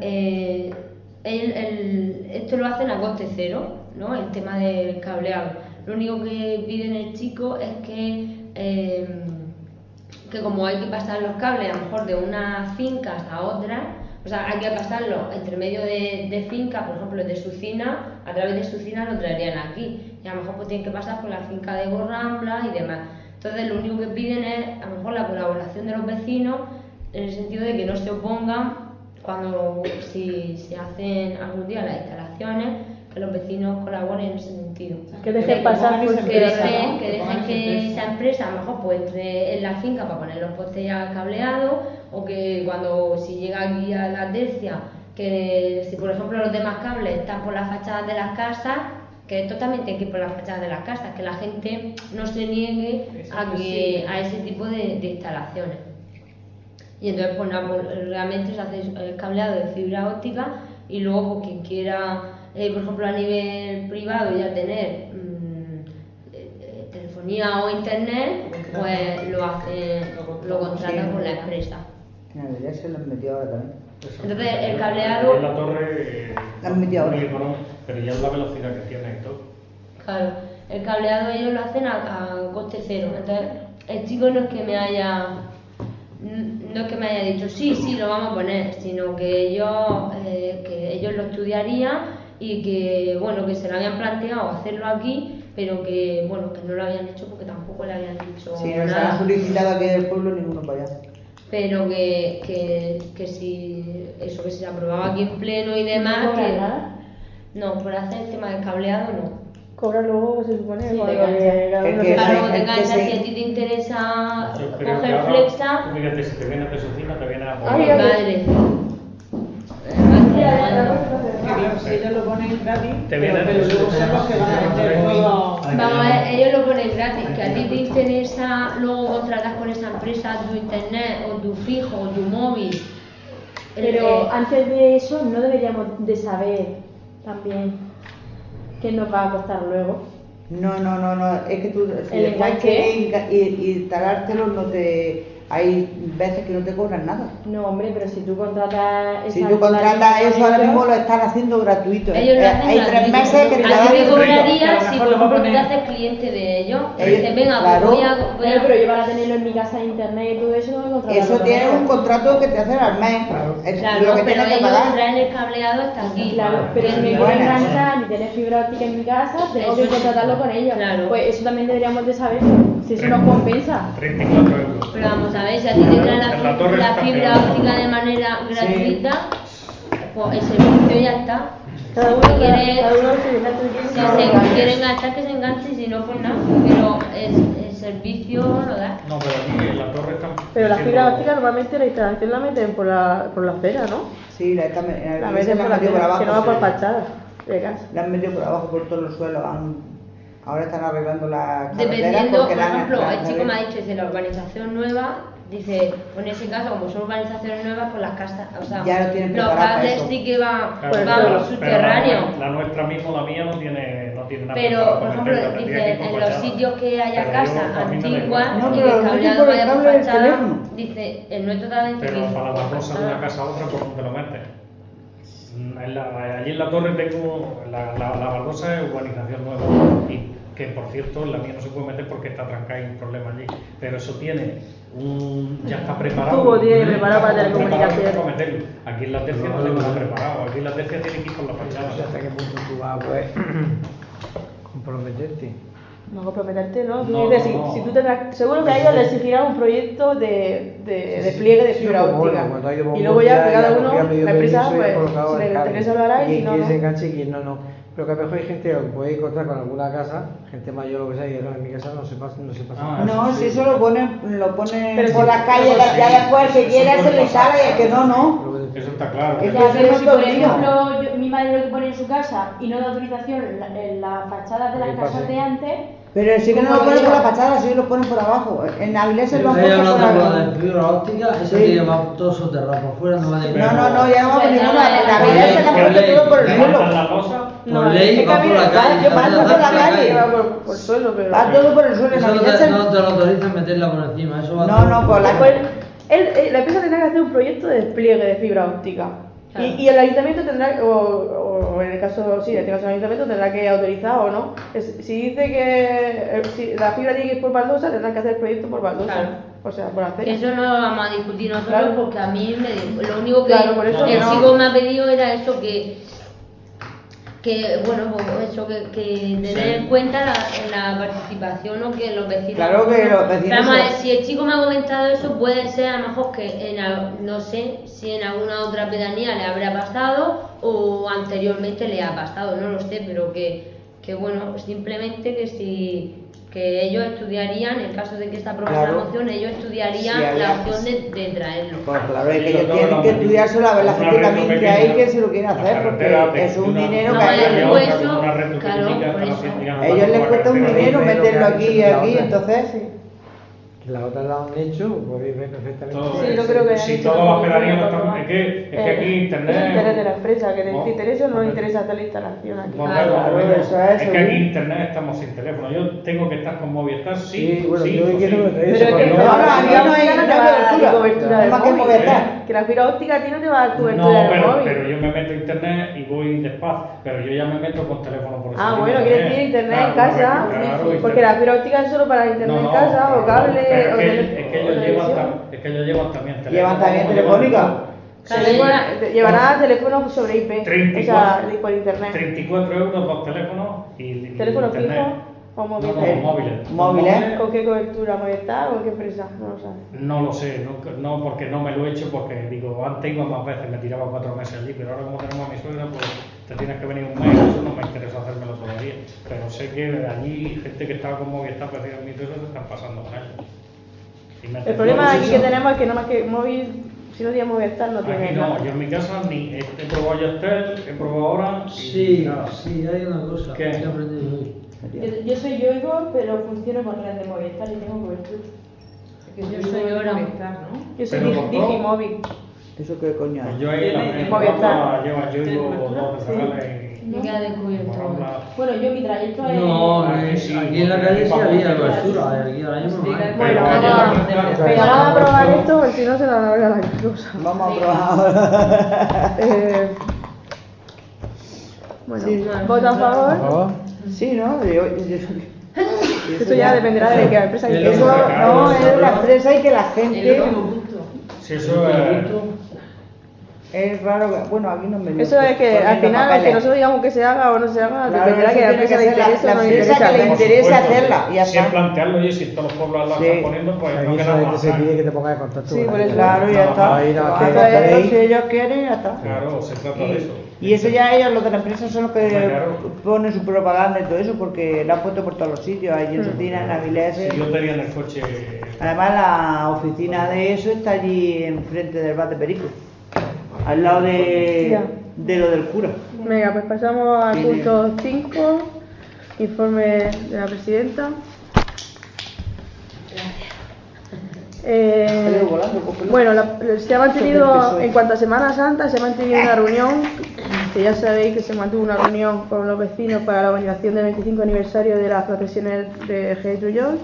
esto lo hacen a coste cero, ¿no? El tema del cableado. Lo único que piden el chico es que como hay que pasar los cables a lo mejor de unas fincas a otras, o sea, hay que pasarlo entre medio de fincas, por ejemplo, de Sucina, a través de Sucina lo traerían aquí, y a lo mejor pues tienen que pasar por la finca de Gorrambla y demás. Entonces lo único que piden es a lo mejor la colaboración de los vecinos, en el sentido de que no se opongan si se hacen algún día las instalaciones, que los vecinos colaboren en ese sentido. Que dejen pasar que dejen que que esa empresa a lo mejor pues entre en la finca para poner los postes ya cableados, o que si llega aquí a La Tercia, que si por ejemplo los demás cables están por las fachadas de las casas, que esto también tiene que ir por las fachadas de las casas, que la gente no se niegue a ese tipo de instalaciones. Y entonces pues nada, realmente se hace el cableado de fibra óptica, y luego pues quien quiera, por ejemplo a nivel privado ya tener telefonía o internet, pues lo contrata con la empresa. Ya se lo han metido ahora también. Entonces el cableado en La Torre han metido ahora. muy económico, pero ya es la velocidad que tiene y todo. Claro, el cableado ellos lo hacen a coste cero. Entonces el chico no es que me haya dicho sí lo vamos a poner, sino que ellos lo estudiarían y que bueno, que se lo habían planteado hacerlo aquí, pero que bueno, que no lo habían hecho porque tampoco le habían dicho Si no se nada. ha solicitado aquí del pueblo, ninguno para allá. pero que si eso, que si se aprobaba aquí en pleno y demás, ¿No cobran que nada? no, por hacer el tema del cableado no. Cobra luego, se supone, Sí, cuando de cancha. cada uno Es que se- Claro, el te que enganchas, se- si a ti te interesa Yo creo que coger ahora, flexa, tú fíjate, si te vienes de su cita, te vienes a Ah, por mi mira, madre. Si ellos lo ponen gratis, Te pero vienen luego son los que van a meter todo. Vamos a ver, ellos lo ponen gratis, que a ti te interesa luego contratar con esa empresa tu internet o tu fijo o tu móvil. Pero antes de eso no deberíamos de saber también qué nos va a costar luego. No, es que tú si El después enganche. quieres instalártelo, no te, hay veces que no te cobran nada. No, hombre, pero si tú contratas Si tú contratas eso, ahora mismo lo están haciendo gratuito. Ellos lo hacen Hay gratuito. 3 meses que te A la ti dan te gratuito. cobraría Pero a lo si mejor por lo va a ejemplo tú te poner- haces cliente de ellos. Ellos- Dices, venga, claro. pues voy a Bueno, pero yo para tenerlo en mi casa de internet y todo eso no me contrato. Eso tiene un contrato que te hacen al mes. Es Claro, lo que pero tienes que ellos pagar. traen el cableado hasta aquí. Claro, pero si me quiero Bueno, enganchar ni tener fibra óptica en mi casa, tengo Eso que sí. contratarlo con ellos. Claro. Pues eso también deberíamos de saberlo, si eso nos compensa. 34 euros. Pero vamos a ver, si a ti te traen En la torre la está fibra pegado. óptica de manera gratuita, pues el servicio ya está. Cada Si uno, te quieres- cada uno se engancha si quiere, si cada uno se engancha. quiere enganchar, que se enganche, y si no, pues nada. Pero el servicio lo da. No, pero aquí en la torre están. Pero la haciendo- fibra óptica normalmente la instalación la meten por la acera, ¿no? Sí, la La han meten por la metido por acera, abajo. que no va por Sí. fachada de casa. La han metido por abajo por todos los suelos. Ahora están arreglando las carreteras Dependiendo, porque por ejemplo, la el chico me ha dicho, dice, la urbanización nueva, dice, pues en ese caso, como son urbanizaciones nuevas, pues las casas, o sea, Ya lo tienen los preparado para cables eso. sí que van Claro, pero subterráneos. la nuestra mismo, la mía, no tiene nada. Pero, preparado por para ejemplo, meterla, tendría que dice, ir con en los fachada. sitios que haya Pero casas yo, a mí me da antiguas igual. No, y pero que el lo meten cableado por el vaya por cable del fachada, teléfono. dice, el nuestro también Pero dice, para la por cosa de una fachada. casa a otra, ¿por dónde lo metes? Allí en la torre tengo la baldosa es urbanización nueva, y que por cierto en la mía no se puede meter porque está trancada y hay un problema allí, pero eso tiene ya está preparado. Tubo tiene preparado para Está telecomunicaciones. preparado para meterlo. Aquí en la tercia no tengo nada preparado, aquí en la tercia tiene que ir con la No sé fachada. hasta qué punto tú vas a poder comprometerte. No comprometerte, ¿no? Tú No, dices, no. si tú tendrás, seguro que a ellos les exigirán un proyecto de despliegue de Sí, fibra como óptica. bueno, cuando ha ido Y luego ya Bomboya, cada ya uno, cogía medio la empresa, permiso y pues, colocaba si le el cable. interesa lo hará y si Quien no, quiere se no. enganche y quien no. Pero que a lo mejor hay gente que puede encontrar con alguna casa, gente mayor o lo que sea, y no, en mi casa no se pasa. No, si eso lo ponen Pero por si- la calle, sí, ya después el que eso quiera puede se lo instala pasar, y el que no, no. Eso está claro. Es pero- que eso Pero no si te por obliga. ejemplo mi madre lo que pone en su casa y no da autorización en las fachadas de las ¿Qué casas pasa? de antes, Pero sí que no ¿cómo lo ponen por lleva? la fachada, sí lo ponen por abajo. En Avilés se lo han Estoy puesto por hablando con la abajo. de fibra óptica, eso Sí. que lleva todo soterrado por fuera, no va a No, llegar. ya no va por Pues ninguna. nada, En Avilés se lo han por puesto ley, todo por el levantan suelo. la losa. No, Por ley, es que va por la calle, yo va paso por por la la calle, calle. va por el suelo, pero... Va todo por el suelo. En Eso no Avilés te, no te lo autorizan meterla por encima, eso va No, todo no, por por la- Pues, la empresa tendrá que hacer un proyecto de despliegue de fibra óptica. Claro. Y el ayuntamiento tendrá, o en el caso, sí, en este caso el ayuntamiento tendrá que autorizar o no. Si dice que si la fibra tiene que ir por baldosa, tendrán que hacer el proyecto por baldosa. Claro. O sea, por hacer. Que eso no lo vamos a discutir nosotros Claro. porque a mí lo único que Claro, por eso el que no. chico me ha pedido era eso que bueno, pues eso que tener en cuenta la participación o que los vecinos. Claro que los vecinos Vamos a ver, se- si el chico me ha comentado eso, puede ser a lo mejor que no sé si en alguna otra pedanía le habrá pasado o anteriormente le ha pasado, no lo sé, pero que bueno, simplemente que ellos estudiarían, en caso de que esta aprobase Claro. la moción, ellos estudiarían Sí, había- la opción de traerlo. Pues claro, es que Eso ellos todo tienen lo que meten. estudiárselo a ver la Una gente red también que pequeña, hay que se lo quieren la hacer carretera porque es un una- dinero No, que a es ellos que les pues cuesta. eso- una red claro, pequeñica, por están eso. haciendo- A ellos les cuesta un carretera. dinero Pero que meterlo han aquí hecho y la aquí, otra. entonces Sí. Que la otra la han hecho, podéis ver perfectamente. Todo- Sí, no creo que hayan si hecho todas la las pedanías lo publicidad están. para Es que aquí internet. Es el interés de la empresa, que Oh. te interesa o no le interesa hacer la instalación aquí. Volvemos, Claro, volvemos. eso es que según. aquí internet estamos sin teléfono. Yo tengo que estar con Movistar, sí. Sí, bueno, yo pues quiero sí. que te Pero eso, es que porque no, aquí no hay- no te va a dar cobertura. cobertura del Es más que móvil. Movistar. Que la fibra óptica a ti no te va a dar cobertura No, del pero móvil. yo me meto a internet y voy despacio. Pero yo ya me meto con teléfono por esa Ah, línea bueno, también. quieres decir internet Claro, en casa, claro, porque la fibra óptica es solo para internet en casa, claro, o cable, pero o es que televisión. ellos llevan también teléfono. Llevan también como telefónica. llevan todo. Llevará teléfono sobre IP, 34, o sea, por internet. 34 euros, 2 teléfonos y Teléfono internet. fijo. ¿O móviles? Móviles. ¿Con qué cobertura? ¿Movistar o qué empresa? No lo sabes. No lo sé, no, porque no me lo he hecho, porque digo, antes iba más veces, me tiraba 4 meses allí, pero ahora como tenemos a mi suegra, pues te tienes que venir un mes, eso no me interesa hacérmelo todavía. Pero sé que allí gente que estaba con Movistar, pues en mi peso, se están pasando con él. El problema aquí que tenemos es que nada más que móvil, si no tienes Movistar no tienes aquí no, nada. yo en mi casa ni he probado Yastel, he probado ahora. Sí, hay una cosa ¿Qué? que he aprendido hoy. Yo soy Yoigo, pero funciono con red de Movistar y tengo cobertura. Yo soy ahora Movistar, ¿no? Yo soy Pero por Digimóvil. ¿Eso qué coño Pues es? yo ahí en Movistar. lleva yo digo 2 centrales Me queda descubierto. Bueno, yo mi trayecto es... No, aquí aquí en la calle sí había cobertura, aquí ahora mismo no hay. Bueno, Pero vamos a probar esto, porque si no se nos alarga la cosa. Vamos a probar. Bueno, Sí. ¿vota a Por favor? favor. Sí, ¿no? Eso ya dependerá de qué empresa El que Eso no es de la empresa y que la El gente. último punto. si eso es... Es raro que. Bueno, aquí no me lo Eso es que poniendo al final, papeles. que nosotros digamos que se haga o no se haga, Claro, dependerá eso que a la tiene que empresa le ser la interese o no le empresa interese que le hacer. interese hacerla, y ya si es está. plantearlo y si en todos los pueblos lo Sí. están poniendo, pues Ahí no queda solamente más. se pide que te pongas en contacto Sí, con por ellos. eso. Claro, ya está. Ahí nada más Van que a hacerlo tenéis. si ellos quieren, ya está. Claro, se trata de eso. Y eso ya ellos, los de la empresa, son los que Claro. ponen su propaganda y todo eso, porque la han puesto por todos los sitios, allí en Cetina, en Avilés. Si yo tenía en el coche... Además, la oficina de eso está allí enfrente del bar de Perico, al lado de lo del cura. Venga, pues pasamos al Tiene- punto 5, informe de la presidenta. Salió volando, porque no- Bueno, se ha mantenido, Eso es. en cuanto a Semana Santa, se ha mantenido una reunión, que ya sabéis que se mantuvo una reunión con los vecinos para la organización del 25 aniversario de las procesiones de Jesús.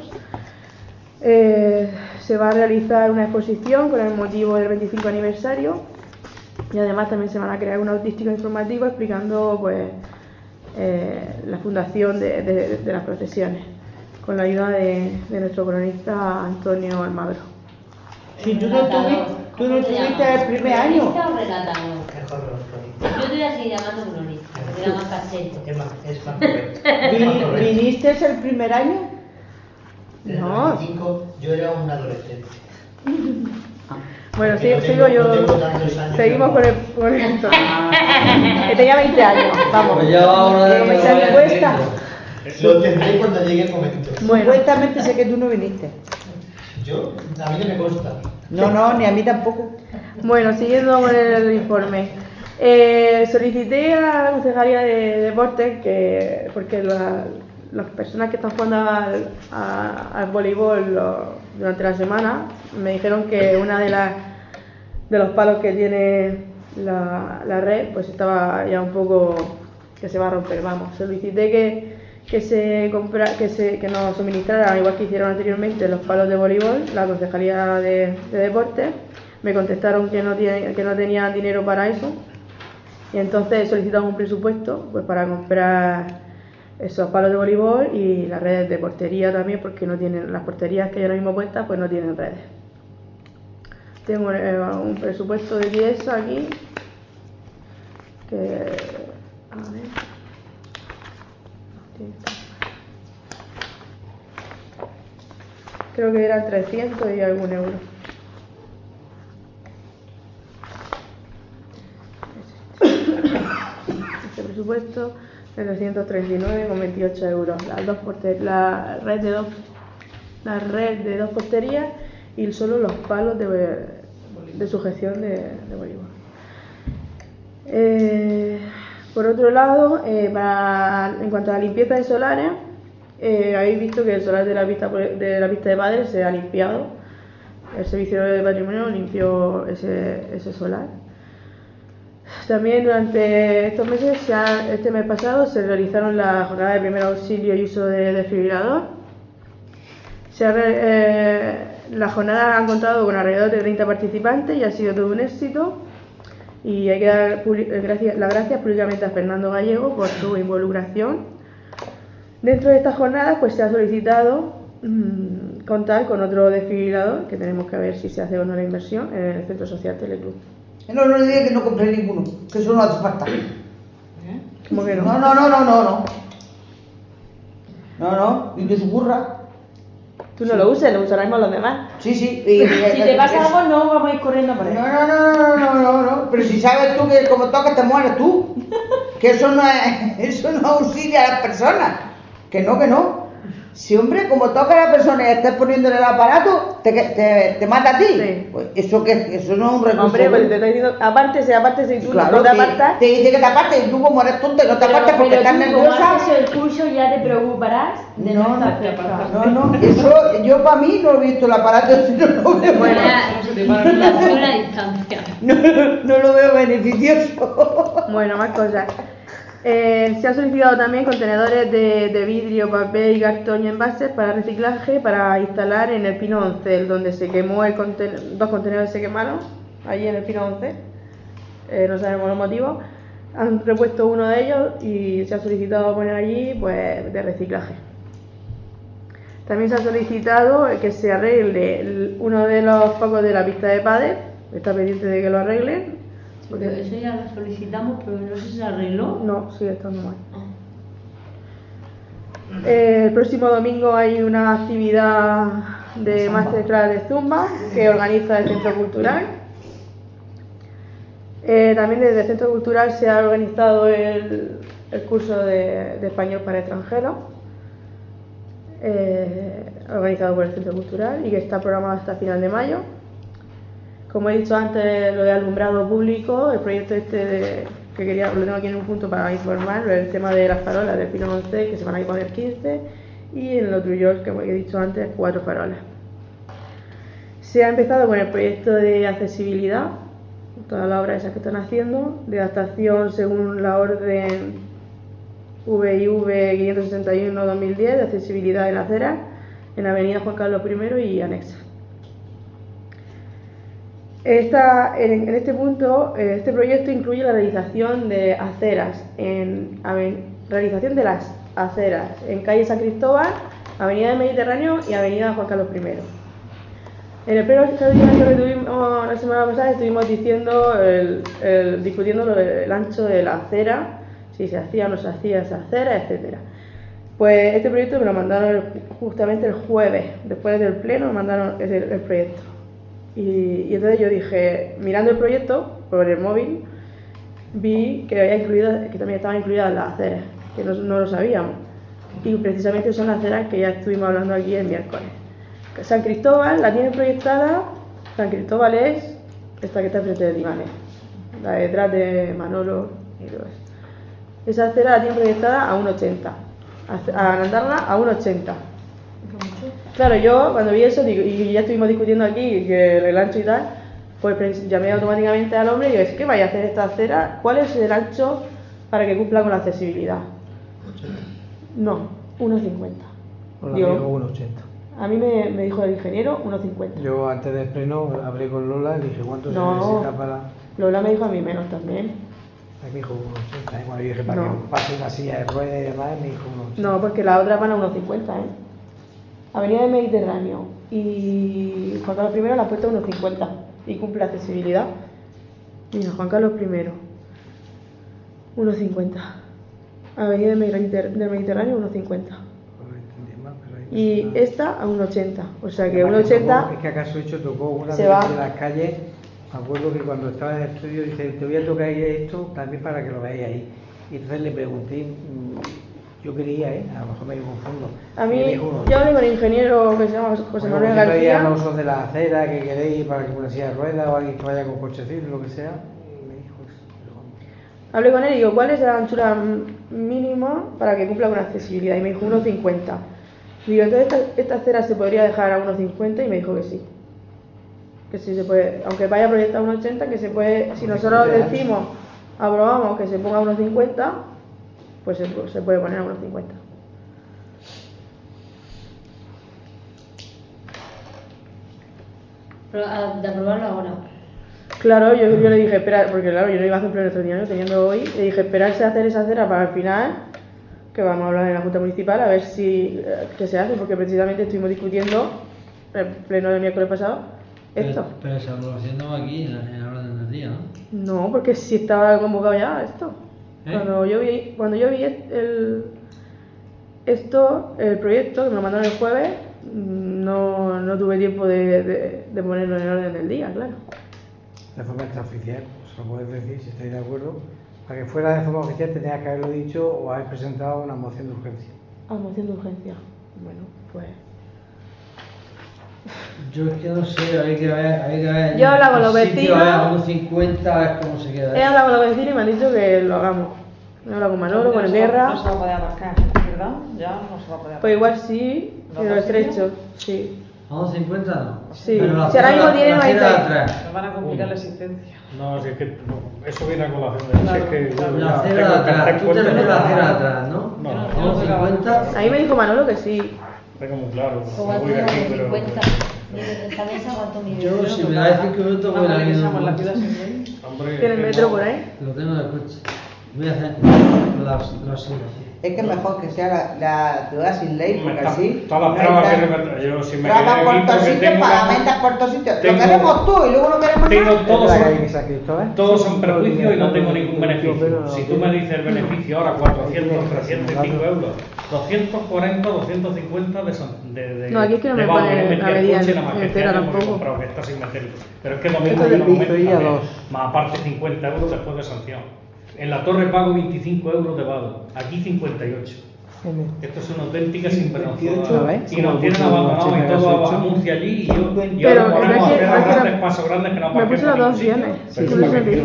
Se va a realizar una exposición con el motivo del 25 aniversario y además también se van a crear un autístico informativo explicando pues la fundación de las procesiones con la ayuda de nuestro cronista Antonio Almagro. Si tú no estuviste el primer año. ¿Cronista o relatador? Yo te voy a seguir llamando cronista, porque era más casero. Es más correcto. ¿Viniste el primer año? En el No. 95 yo era un adolescente. Bueno, Porque sigo yo. no tengo tantos años Seguimos como- con el que tenía 20 años. Vamos. Pues ya ahora de Me sale cuesta. Lo tendré cuando llegue el momento. Bueno. Supuestamente sé que tú no viniste. Yo, a mí no me consta. No, ni a mí tampoco. Bueno, siguiendo con el informe. Solicité a la Concejalía de Deportes porque las personas que están jugando al voleibol durante la semana me dijeron que una de los palos que tiene la red pues estaba ya un poco que se va a romper. Vamos, solicité que nos suministraran, igual que hicieron anteriormente, los palos de voleibol, la Concejalía de Deportes. Me contestaron que no tenían dinero para eso y entonces solicitamos un presupuesto pues para comprar esos palos de voleibol y las redes de portería también, porque no tienen las porterías que hay ahora mismo puestas pues no tienen redes. Tengo un presupuesto de 10 aquí que a ver. Creo que eran 300 y algún euro. Este presupuesto de 339,28 euros. La red de dos porterías y solo los palos de sujeción de voleibol. Por otro lado, en cuanto a la limpieza de solares, habéis visto que el solar de la pista de Padres se ha limpiado. El Servicio de Patrimonio limpió ese solar. También durante estos meses, este mes pasado, se realizaron la jornada de primer auxilio y uso de desfibrilador. La jornada han contado con alrededor de 30 participantes y ha sido todo un éxito. Y hay que dar las gracias públicamente a Fernando Gallego por su involucración. Dentro de estas jornadas pues se ha solicitado contar con otro desfibrilador, que tenemos que ver si se hace o no la inversión, en el Centro Social Teleclub. No diga que no compré ninguno, que eso no hace falta. ¿Cómo que no? No. No, y que su burra. Tú no lo uses, lo usaremos los demás. Sí. Si te pasa algo, no vamos a ir corriendo por él. No. Pero si sabes tú que como tocas te mueres tú. Que eso no auxilia a las personas. Que no. Si, hombre, como toca a la persona y estás poniéndole el aparato, te mata a ti. Sí. Pues eso no es un recurso. Hombre, pues te está diciendo, aparte si tú claro, no te apartas. Te dice que te apartes y tú como eres tonta y no te apartas porque estás nerviosa. Como haces el curso ya te preocuparás de no estar cerca. No. Eso, yo para mí no he visto el aparato, si no lo veo. Bueno, la distancia. No lo veo beneficioso. Bueno, más cosas. Se han solicitado también contenedores de vidrio, papel, cartón y envases para reciclaje para instalar en el Pino 11, donde se quemó dos contenedores se quemaron, allí en el Pino 11, no sabemos los motivos. Han repuesto uno de ellos y se ha solicitado poner allí pues de reciclaje. También se ha solicitado que se arregle uno de los focos de la pista de pádel, está pendiente de que lo arreglen. Porque eso ya lo solicitamos, pero no sé si se arregló. No, sigue estando mal. El próximo domingo hay una actividad de masterclass de Zumba que organiza el Centro Cultural. También desde el Centro Cultural se ha organizado el curso de español para extranjeros, organizado por el Centro Cultural y que está programado hasta final de mayo. Como he dicho antes, lo de alumbrado público, el proyecto que lo tengo aquí en un punto para informar, el tema de las farolas del Pino 11, que se van a poner 15, y en el otro yo, como he dicho antes, 4 farolas. Se ha empezado con el proyecto de accesibilidad, todas las obras esas que están haciendo, de adaptación según la orden VIV 561-2010 de accesibilidad en aceras, en la avenida Juan Carlos I y anexa. En este punto, este proyecto incluye la realización de aceras, realización de las aceras en calle San Cristóbal, avenida del Mediterráneo y avenida Juan Carlos I. En el pleno extraordinario que tuvimos la semana pasada estuvimos discutiendo el ancho de la acera, si se hacía o no se hacía esa acera, etcétera. Pues este proyecto me lo mandaron justamente el jueves, después del pleno me mandaron el proyecto. Y entonces yo dije, mirando el proyecto por el móvil, vi que también estaban incluidas las aceras, que no lo sabíamos. Y precisamente son las aceras que ya estuvimos hablando aquí el miércoles. San Cristóbal la tiene proyectada, San Cristóbal es esta que está frente de Dimanes, la detrás de Manolo y todo eso. Esa acera la tiene proyectada a 1,80, a agrandarla a 1,80. Claro, yo cuando vi eso y ya estuvimos discutiendo aquí que el ancho y tal, pues llamé automáticamente al hombre y digo, es que vaya a hacer esta acera, ¿cuál es el ancho para que cumpla con la accesibilidad? No, 1,50. Digo 1,80. A mí me dijo el ingeniero 1,50. Yo antes del pleno hablé con Lola y le dije, ¿cuánto se necesita para...? Lola me dijo a mí menos también. A mí me dijo 1,80. Bueno, yo dije, para que pase una silla de ruedas y demás, me dijo 1,80. No, porque la otra van a 1,50, Avenida del Mediterráneo y Juan Carlos I la ha puesto a 1,50 y cumple la accesibilidad. Mira, Juan Carlos I, 1,50. Avenida del Mediterráneo, 1,50. Y esta a 1,80. O sea que 1,80. Es que acaso tocó una de las calles. Me acuerdo que cuando estaba en el estudio dice, te voy a tocar esto también para que lo veáis ahí. Y entonces le pregunté, yo quería, a lo mejor me confundo. A mí, yo hablé con el ingeniero que se llama José Manuel García. No son de la acera que queréis para que una silla de ruedas o alguien que vaya con cochecito, lo que sea. Y me dijo eso. Hablé con él y digo, ¿cuál es la anchura mínima para que cumpla con la accesibilidad? Y me dijo 1,50. Digo, entonces esta acera se podría dejar a 1,50 y me dijo que sí. Que sí se puede, aunque vaya proyectada a 1,80, que se puede, si nosotros decimos, aprobamos que se ponga a 1,50, pues se puede poner a 1,50. Pero de aprobarlo ahora. Claro, yo le dije, espera, porque claro, yo no iba a hacer un pleno extraordinario teniendo hoy, le dije, esperarse a hacer esa acera para el final, que vamos a hablar en la Junta Municipal, a ver si qué se hace, porque precisamente estuvimos discutiendo en el pleno del miércoles pasado esto. Pero esa aprobación no va aquí en la orden del día, ¿no? No, porque si estaba convocado ya esto. Cuando yo vi esto, el proyecto que me lo mandaron el jueves, no tuve tiempo de ponerlo en el orden del día, claro. De forma extraoficial, se lo puedes decir si estáis de acuerdo. Para que fuera de forma oficial tenías que haberlo dicho o haber presentado una moción de urgencia. Moción de urgencia. Bueno, pues. Yo es que no sé, hay que ver. Yo he hablado con los vecinos. A 1.50 a ver cómo se queda. He hablado con los vecinos y me han dicho que lo hagamos. He hablado con Manolo, con el Guerra. No se va a poder abarcar, ¿verdad? Ya no se va a poder abarcar. Pues igual sí, pero estrecho, sí. ¿A 1.50 no? Sí, si ahora mismo tiene 90. Nos van a complicar la existencia. No, si es que eso viene a colación de Claro, es que claro. La acera de atrás, tú te refieres a la acera de atrás, ¿no? No, a 1.50. A mí me dijo Manolo que sí. Tengo muy claro. ¿Cuánto Voy aquí, pero. 50? ¿Esta mesa cuánto mide? Yo, si me da 5 minutos, voy a ir a la ciudad sin ley. ¿Tiene el metro por ahí? Lo tengo en el coche. Voy a hacer los Es que es mejor que sea la ciudad sin ley, porque así. Todas las trabas que se meten. Yo, si me quedé Trabas por aquí todos porque sitios, tengo. pagamentas por todos sitios. Lo tengo- queremos tú y luego no queremos Tengo nada. todos son prejuicios y no tengo ningún beneficio. Si tú me dices el beneficio ahora 400, 305 euros, 240, 250 de No, aquí es que no me vale, pone yo metí la el medida coche nada más que entera este año porque he tampoco. comprado que está sin meterlo. Pero es que domingo Esto yo no le meto hizo ella también, 2. más aparte 50 euros después de sanción. En la torre pago 25 euros de vado, aquí 58. Esto es una auténtica sinvergüenza. Y nos tienen abandonados y todo a Murcia allí. Y yo Pero ahora ponemos es que- aceras es que grandes, pasos grandes que no me puse aparquen las por dos ningún sitio. opciones. Pero Sí, eso sí, para qué. sí.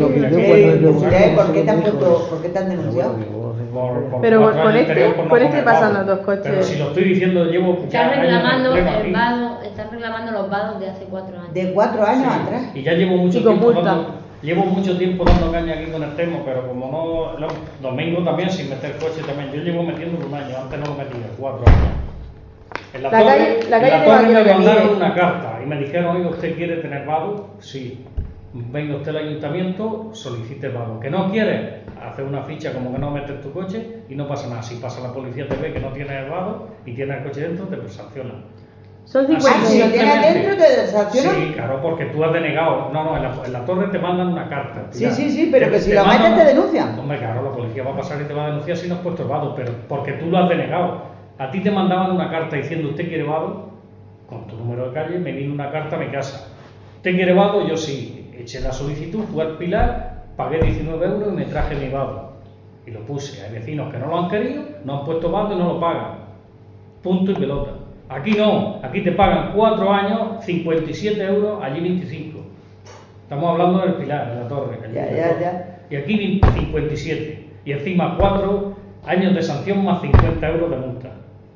¿Por qué te han puesto, por qué te han denunciado? Por Pero 4 con años este, anteriores por no con este poner pasan vado. los dos coches. Pero si lo estoy diciendo, llevo ya Están reclamando años en el el pleno aquí. vado, están reclamando los vados de hace 4 años. De 4 años Sí, atrás. y ya llevo mucho Y con tiempo multa. llevo mucho tiempo dando caña aquí con el tema, pero como no, domingo también sin meter coche también, yo llevo metiéndolo un año, antes no lo metía, 4 años. En la torre tengo me aquí mandaron mide. una carta y me dijeron, oiga, ¿usted quiere tener vado? Sí. Venga usted al ayuntamiento, solicite vado. ¿Que no quiere? Hace una ficha como que no metes tu coche y no pasa nada. Si pasa la policía te ve que no tienes el vado y tienes el coche dentro, te sancionan. Son 50. Si lo tienes dentro te sancionan. Sí, claro, porque tú has denegado. No, en la torre te mandan una carta. Sí, pero que si lo metes te denuncian. Hombre, claro, la policía va a pasar y te va a denunciar si no has puesto el vado, pero porque tú lo has denegado. A ti te mandaban una carta diciendo, ¿usted quiere vado? Con tu número de calle, me vino una carta a mi casa. ¿Usted quiere vado? Yo sí. Eché la solicitud, fui al Pilar, pagué 19 euros y me traje mi vado. Y lo puse. Hay vecinos que no lo han querido, no han puesto vado y no lo pagan. Punto y pelota. Aquí no, aquí te pagan 4 años, 57 euros, allí 25. Estamos hablando del Pilar, de la torre. Ya. Y aquí 57. Y encima 4 años de sanción más 50 euros de multa.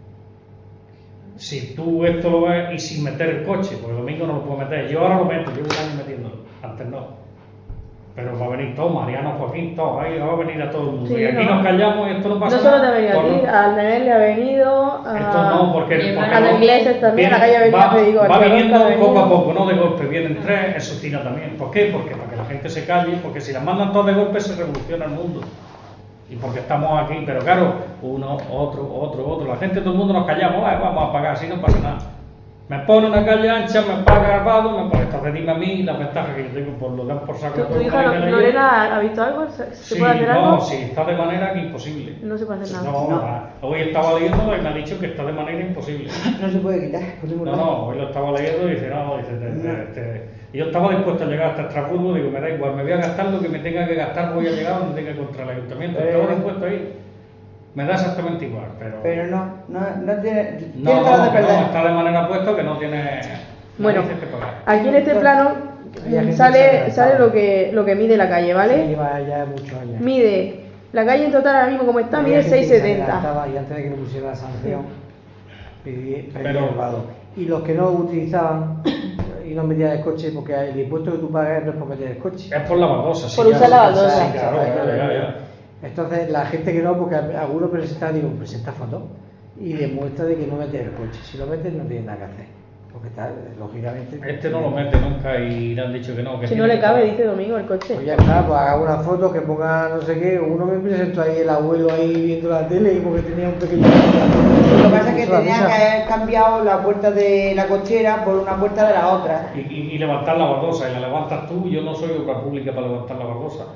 Si tú esto lo ves y sin meter el coche, porque el domingo no lo puedo meter. Yo ahora lo meto, llevo un año metiéndolo, antes no. Pero va a venir todo, Mariano, Joaquín, todo, ahí va a venir a todo el mundo. Sí, y aquí nos callamos y esto no pasa no solo nada. te ha venido a ti, al Nenel le ha venido, Esto no, porque a los ingleses también, a la calle Avenida Federico va Barcelona, viniendo ha venido. poco a poco, no de golpe, vienen 3 en Sustina también. ¿Por qué? Porque para que la gente se calle, porque si las mandan todas de golpe se revoluciona el mundo. Y porque estamos aquí, pero claro, uno, otro, la gente, todo el mundo nos callamos, vamos a pagar, así no pasa nada. Me pone una calle ancha, me paga el vado, me pone, entonces dime a mí las ventajas que yo tengo, por lo dan por saco. ¿Tu hija Lorena ha visto algo? ¿Se puede hacer algo? No, sí, está de manera que imposible. No se puede hacer nada. No. Hoy estaba leyendo y me ha dicho que está de manera imposible. No se puede quitar. No, hoy lo estaba leyendo y dice, y yo estaba dispuesto a llegar hasta Estrasburgo, digo, me da igual, me voy a gastar lo que me tenga que gastar, voy a llegar donde tenga que contra el ayuntamiento. Estaba dispuesto a ir. Me da exactamente igual, pero no tiene. No, está de manera puesto que no tiene. Bueno, que pagar. aquí en este plano sale lo que mide la calle, ¿vale? Sí, lleva ya muchos años. Mide la calle en total ahora mismo como está, mide 6,70. Y antes de que le pusiera la sanción, pedí el vado. Y los que no utilizaban y no metían el coche, porque el impuesto que tú pagas no es por meter el coche. Es por la baldosa, sí. Por usar la baldosa. Sí, claro, ya. Entonces la gente que no, porque algunos presenta fotos y demuestra de que no mete el coche. Si lo metes no tiene nada que hacer, porque está, lógicamente. Este no lo mete nunca y le han dicho que no. Que si no le cabe, dice Domingo, el coche. Pues ya está, pues haga una foto que ponga no sé qué. Uno me presentó ahí el abuelo ahí viendo la tele y porque tenía un pequeño. Lo que pasa es que tenía que haber cambiado la puerta de la cochera por una puerta de la otra. Y levantar la baldosa, y la levantas tú. Yo no soy obra pública para levantar la baldosa.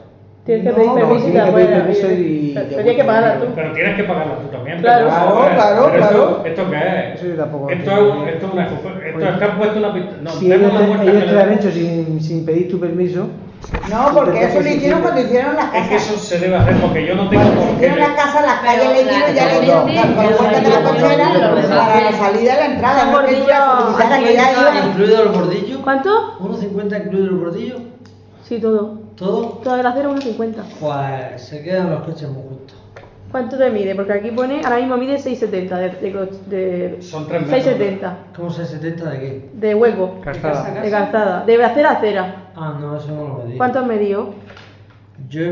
Tienes que pedir permiso y te la puedes dar. Pero tienes que pagarla tú. Pero tienes que pagarla tú también. Claro, claro. ¿Esto qué es? Eso yo tampoco. Esto es una. Esto es que han puesto una. No, si ellos te lo han hecho sin pedir tu permiso. No, porque eso lo hicieron cuando hicieron las casas. Es que eso se debe hacer porque yo no tengo por qué. Hicieron las casas, las calles le dieron, ya le dieron con la puerta de la cochera para la salida y la entrada. Un bordillo. ¿Incluido el bordillo? ¿Cuánto? 1,50 incluido el bordillo. Sí, todo. ¿Todo? Toda la acera 1,50. Pues se quedan los coches muy justos. ¿Cuánto te mide? Porque aquí pone, ahora mismo mide 6,70 Son 3 metros. 6,70. ¿Cómo 6,70 de qué? De hueco. Calzada. De calzada. De acera a acera. Ah, no, eso no lo medí. ¿Cuánto has medido? Yo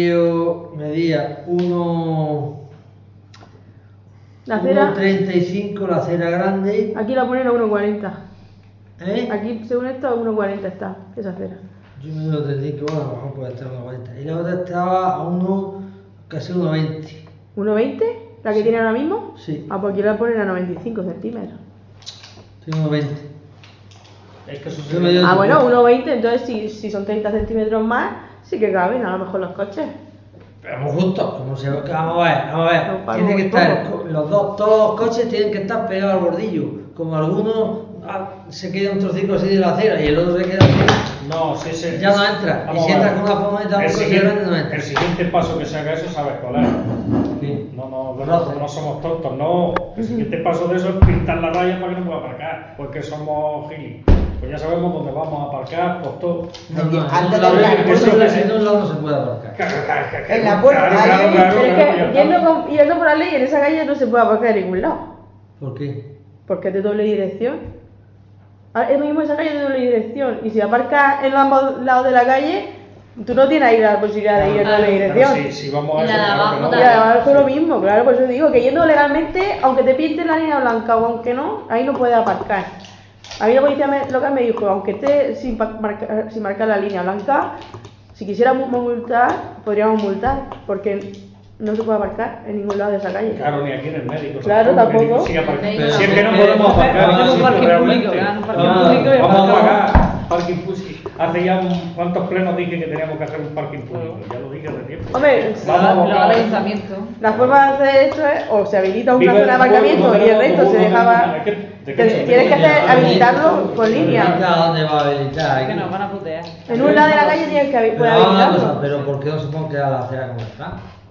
medía 1. La acera. 1,35 la acera grande. Aquí la ponen a 1,40. ¿Eh? Aquí, según esto, a 1,40 está esa acera. Yo medí 1,35, bueno, a lo mejor puede estar a 1,40. Y la otra estaba a casi 1,20. ¿1,20? ¿La que tiene ahora mismo? Sí. Ah, pues aquí la ponen a 95 centímetros. Sí, 1,20. Es que eso bueno, 1,20, entonces si son 30 centímetros más, sí que caben a lo mejor los coches. Pero muy justo, vamos a ver. No, Tiene que estar, todos los coches tienen que estar pegados al bordillo. Como algunos se queda un trocito así de la acera y el otro se queda así. No, sí. Ya no entra. Y si entra con una furgoneta un coche grande, no entra. El siguiente paso que se haga eso, ¿sabes cuál es? ¿Qué? No somos tontos, no. El siguiente paso de eso es pintar la raya para que no pueda aparcar, porque somos gilis. Pues ya sabemos dónde vamos a aparcar, pues todo. Antes de en un lado no se puede aparcar. En la puerta. Pero es que yendo por la ley, en esa calle no se puede aparcar en ningún lado. ¿Por qué? Porque es de doble dirección. Es lo mismo esa calle de doble dirección. Y si aparcas en ambos lados de la calle, tú no tienes ahí la posibilidad de ir en doble dirección. Si vamos a eso, claro que no. Y abajo es lo mismo, claro, por eso digo que yendo legalmente, aunque te pinten la línea blanca o aunque no, ahí no puedes aparcar. A mí la policía local me dijo, aunque esté sin marcar la línea blanca, si quisiéramos multar, podríamos multar, porque no se puede aparcar en ningún lado de esa calle. Claro, ni aquí en el médico. Claro, tampoco. Si es que no podemos aparcar en un parking público. Vamos a pagar parking público. Hace ya cuántos plenos dije que teníamos que hacer un parking público. Ya lo dije hace tiempo. Hombre, lo al ayuntamiento. La forma de hacer esto es, o se habilita una zona de aparcamiento y el resto se dejaba. Tienes que habilitarlo con línea. ¿Dónde va a habilitar? Que nos van a putear. En un lado de la calle tienes que poder habilitarlo. Pero ¿por qué no se puede quedar la acera como está?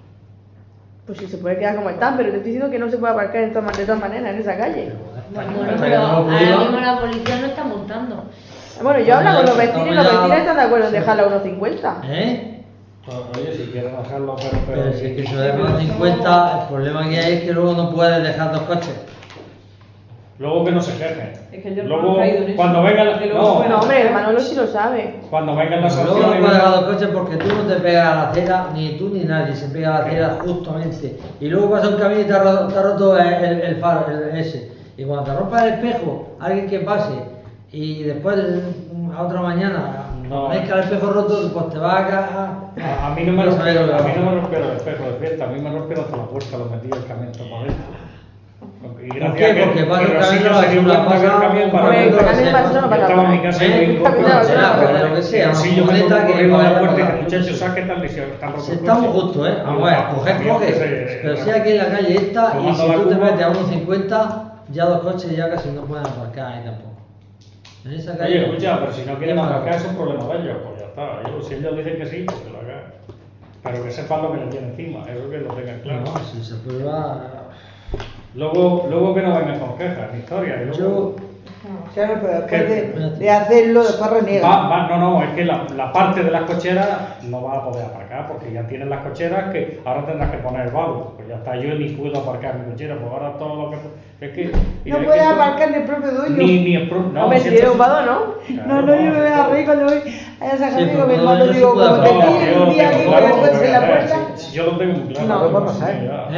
Pues sí, se puede quedar como están, pero te estoy diciendo que no se puede aparcar de todas maneras en esa calle. Bueno, pero ahora mismo la policía no está multando. Bueno, yo hablo con los vecinos y los vecinos están de acuerdo en dejarla a 1,50. Oye, si quieren dejarlo, pero si es que se lo dejan a 50, el problema que hay es que luego no puedes dejar dos coches. Luego que no se quejen. Es que yo luego, no he caído en eso. Cuando vengan No, hombre, el Manolo sí lo sabe. Cuando vengan las sanciones. sanciones. Luego no puedes dejar dos coches porque tú no te pegas a la acera, ni tú ni nadie se pega a la acera justamente. Y luego pasa un camino y te ha roto el faro, ese. Y cuando te rompas el espejo, alguien que pase, y después a otra mañana ves que el espejo roto, pues te va a cagar. A mí no me rompieron el espejo de fiesta, a mí me rompieron hasta la puerta, lo metí el camión para adentro. ¿Por qué? Porque pasa un camión de basura, estaba en mi casa y lo que sea, si yo me corriendo de la puerta y el muchacho saque tal y se están rotos. Estamos justos, vamos a ver, coges. Pero si aquí en la calle esta y si tú te metes a 1,50, ya dos coches ya casi no pueden aparcar ahí tampoco. En esa calle. Oye, escucha, pero si no quieren aparcar es un problema de ellos, pues ya está. Si ellos dicen que sí, pues que lo hagan. Pero que sepan lo que les tiene encima, eso que lo tengan claro. No, si se prueba. Luego que no vengan con quejas, ni historias. Claro, pero después de hacerlo, después reniegan. No, es que la parte de las cocheras no vas a poder aparcar, porque ya tienes las cocheras que ahora tendrás que poner el vado. Pues ya está, yo ni puedo aparcar mi cochera, pues ahora todo lo que. Es que. No puedes aparcar ni el propio dueño. Ni el propio. No, si tiene un vado, ¿no? Claro, no, yo me voy a reír cuando voy a esa gente con mi hermano, digo, como te pide un día libre de coche en la puerta. Yo lo tengo muy claro. No, puede pasar.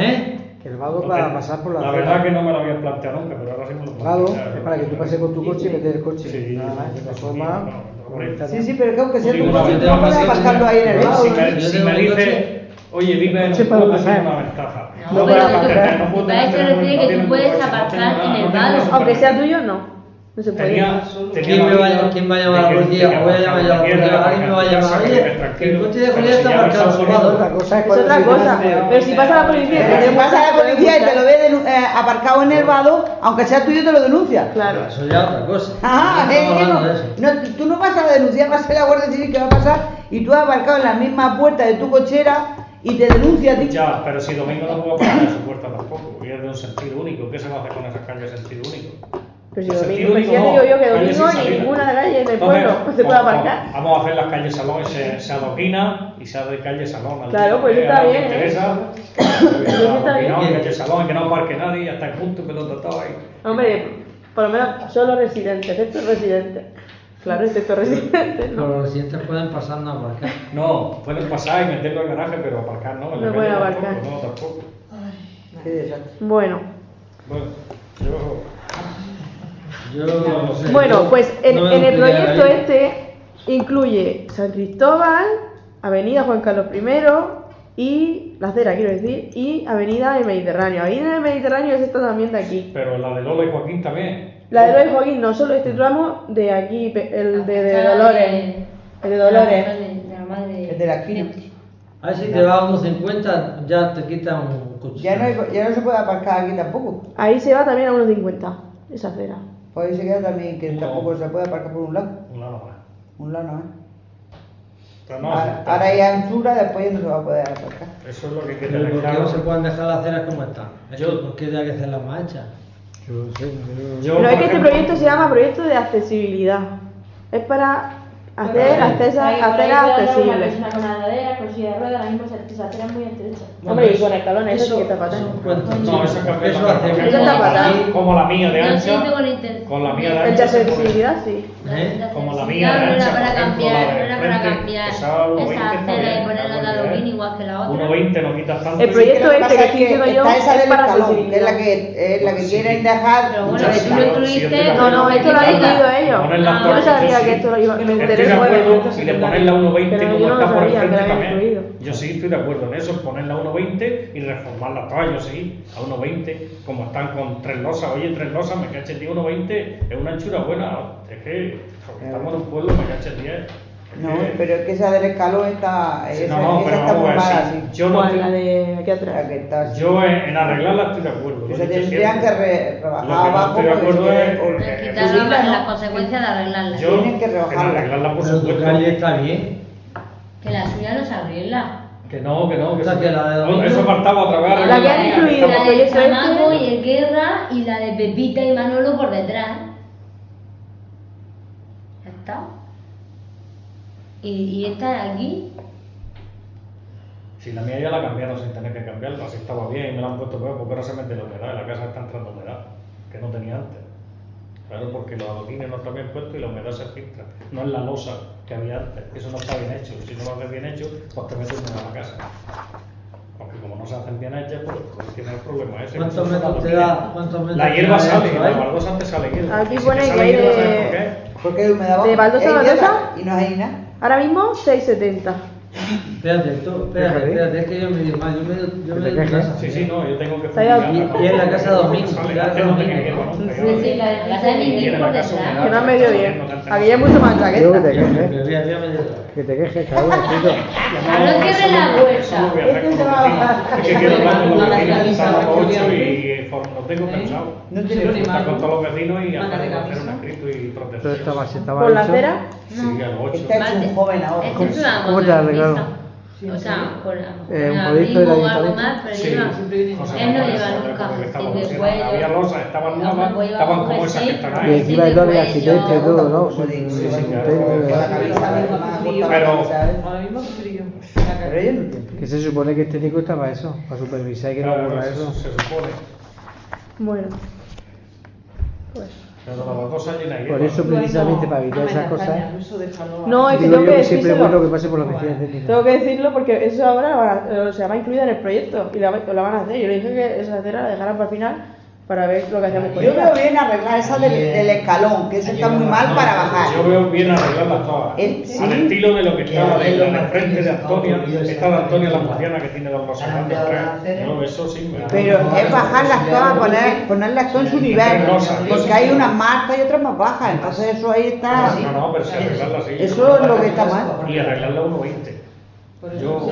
El vado para pasar por la verdad que no me lo había planteado nunca, pero ahora sí me lo planteo. Vado es para que tú pases con tu coche y metes el coche. Sí, nada más, de forma. Sí, pero es que aunque sea tu coche, tú no puedes aparcarlo ahí en el vado. Si me dice, oye, vive en un pueblo, tiene una ventaja. No, pero para eso refiere que tú puedes aparcar en el vado. Aunque sea tuyo, no. No se puede. ¿Quién va a llamar a la policía? O voy a llamar yo a la policía. Alguien me va a llamar. Oye, el coche de Julián está marcado su lado. Es otra cosa. Pero si pasa la policía, pero si pasa la policía y te lo ve aparcado en el vado, aunque sea tuyo, te lo denuncia. Claro. Eso ya es otra cosa. Ajá, tú no vas a denunciar, vas a la Guardia Civil, ¿qué va a pasar? Y tú has aparcado en la misma puerta de tu cochera y te denuncia a ti. Ya, pero si Domingo no puedo parar en su puerta tampoco, porque es de un sentido único. ¿Qué se va a hacer con esas calles de sentido único? Pero si Domingo, pues ya digo yo que Domingo ni ninguna calle del pueblo se puede aparcar. Vamos a hacer las calles salón y se adoquina y se hace calle salón. Claro, pues está bien. Interesa, está bien. Calle salón y que no aparque nadie hasta el punto que lo trataba ahí. Hombre, por lo menos solo residentes, excepto residentes. Claro, excepto residentes. No. Los residentes pueden pasar, no aparcar. No, pueden pasar y meterlo al garaje, pero aparcar no. No pueden aparcar. No, tampoco. Qué desastre. Bueno, yo bueno, pues en el proyecto este incluye San Cristóbal, Avenida Juan Carlos I y la acera, quiero decir, y Avenida del Mediterráneo. Avenida del Mediterráneo es esta también de aquí. Pero la de Lola y Joaquín también. La de Lola y Joaquín no, solo este tramo de aquí, el de Dolores. El de Dolores. El de la esquina. A ver si te va a unos 50, ya te quitan un coche. Ya no se puede aparcar aquí tampoco. Ahí se va también a unos 50, esa acera. Pues ahí se queda también que tampoco se puede aparcar por un lado. Un lado más. Un lado, ¿eh? Pero no, ahora hay anchura, después ya no se va a poder aparcar. Eso es lo que hay que Pero tener ¿por qué claro. no se pueden dejar las aceras como están? ¿Por qué hay que hacerlas más anchas? Pero es que este proyecto se llama proyecto de accesibilidad. Es para hacer aceras accesibles. Una con andadera, con silla de ruedas, ahora mismo se aceras muy estrechas. Hombre, y con escalones, eso sí que está fatal. No, eso cambia. Eso está fatal. Como la mía de No ancha. siento con intención. Con la mía de El de ancha. accesibilidad, sí. Como la mía de ancha. No era para por ejemplo, cambiar, la de no era para frente, cambiar esa 1,20 esa está acera bien, y ponerla está de adoquín bien. igual que la otra. 1,20 no quitas tanto. El proyecto Lo que este que pasa estoy diciendo yo está esa es del para escalón, accesibilidad. que es la que quieren dejar. Pero bueno, muchas si no veces. incluiste. No, esto lo han incluido ellos. Yo no sabía que esto lo iba a Estoy de meter. acuerdo si le pones la 1,20 Pero como yo no lo está por el sabía que frente la habían también. incluido. Yo sí estoy de acuerdo en eso, poner la 1,20 y reformarla toda, yo sí, a 1,20, como están con 3 losas. Oye, 3 losas, me caché 10, 1,20 es una anchura buena. Es que estamos en un pueblo, me caché 10. No, pero es que esa del escalón está. Sí, esa no, pero está vamos muy a ver, mala, sí. sí. Yo no La de aquí atrás. La que está así. Yo en arreglarla estoy de acuerdo. Se tendrían que rebajar Lo que no abajo. estoy de porque acuerdo se es- quiere- Quitar subirla, ¿no? las consecuencias de arreglarla. Yo Tienen que en rebajarla. arreglarla por Pero tu supuesto. calle está bien. Que la suya no se arregla. Que no, que O sea, que la de no, Domingo- eso faltaba otra vez. La que arreglar han mía, incluido. que La estaba- Porque de yo soy Chamaco que- y el Guerra y la de Pepita y Manolo por detrás. Ya está. Y esta de aquí. Si la mía ya la cambiaron sin tener que cambiarla, así estaba bien y me la han puesto peor porque ahora se mete la humedad y la casa está entrando humedad, que no tenía antes. Claro, porque los adoquines no están bien puestos y la humedad se filtra. No es la losa que había antes, eso no está bien hecho. Si no lo haces bien hecho, pues te metes humedad a la casa. Aunque como no se hacen bien hechas, pues tiene el problema ese. ¿Cuántos Esos son metros te adoquines. da? ¿Cuántos metros La te hierba da de sale, ancho, la eh? baldosa antes sale hierba. Aquí Y si pone te que sale hay hierba, ¿sabes de- por qué? Porque hay humedad abajo. ¿De baldosa a Hay baldosa? tierra y no hay nada. Ahora mismo 6,70. Espérate, es que yo me digo, yo me doy casa. Sí, no, yo tengo que Se ha ido fumigar. Y en la casa de Domingo, Sale, ya antes no Domingo, tenía hierba ¿no? nunca. Sí, sí, la de La casa de mi Y tío en por la casa detrás. humedad, Que no han medido bien. no te han Aquí hay mucho más Digo que chaqueta. te quejes. Que Que te quejes, cabrón, escrito. No cierre la puerta. Eso lo voy a hacer Este con se los va a vecinos. bajar. Es que quiero hablar con los Manda vecinos, la estamos lista, 8 que y lo tengo pensado. No tiene Juntar con todos los vecinos y Manda hacer la un camisa. escrito y Todo protección. estaba ¿Por la hecho. acera? Sí, a los 8. Está hecho un joven ahora. Este es una ¿Cómo te la arreglaron? O sea, con un abrigo proyecto del o algo ayuntamiento. más, pero Sí, lleva. siempre viene José Él no Manuel, lleva ¿sabes? nunca Porque estaba sirve cociendo. cuello. Había losas, estaban No, nuevas, pues lleva estaban un como esas que jersey, están Y ahí. encima de todo el arquitecto y todo, ¿no? Sí, sí, con la camisa, Pero- Ahora mismo hace frío. Pero ellos no entienden. Que se supone que el técnico está para eso, para supervisar y que no Claro, ocurra eso eso. se supone. Bueno. Pues. Pero la baldosa llena de Por hierba. eso precisamente para evitar esas cosas. No, es que Digo tengo yo que que siempre es bueno decírselo. que pase por la oficina técnica. Tengo que decirlo porque eso ahora se va a incluir en el proyecto y la van a hacer. Yo le dije que esa acera la dejaran para el final para ver lo que hacemos con Yo ella. veo bien arreglar esa del escalón, que eso está muy mal para bajar. Yo veo bien arreglarlas todas. ¿Sí? Al estilo de lo que estaba de la de frente de Antonia, esta de Antonia la Murciana que tiene dos losas grandes. Yo eso sí me... Pero es bajarlas todas, ponerlas todas en su nivel, porque hay unas más altas y otras más bajas, entonces eso ahí está... No, pero si arreglarlas sí. Eso es lo que está mal. Y arreglarla 1.20. Yo...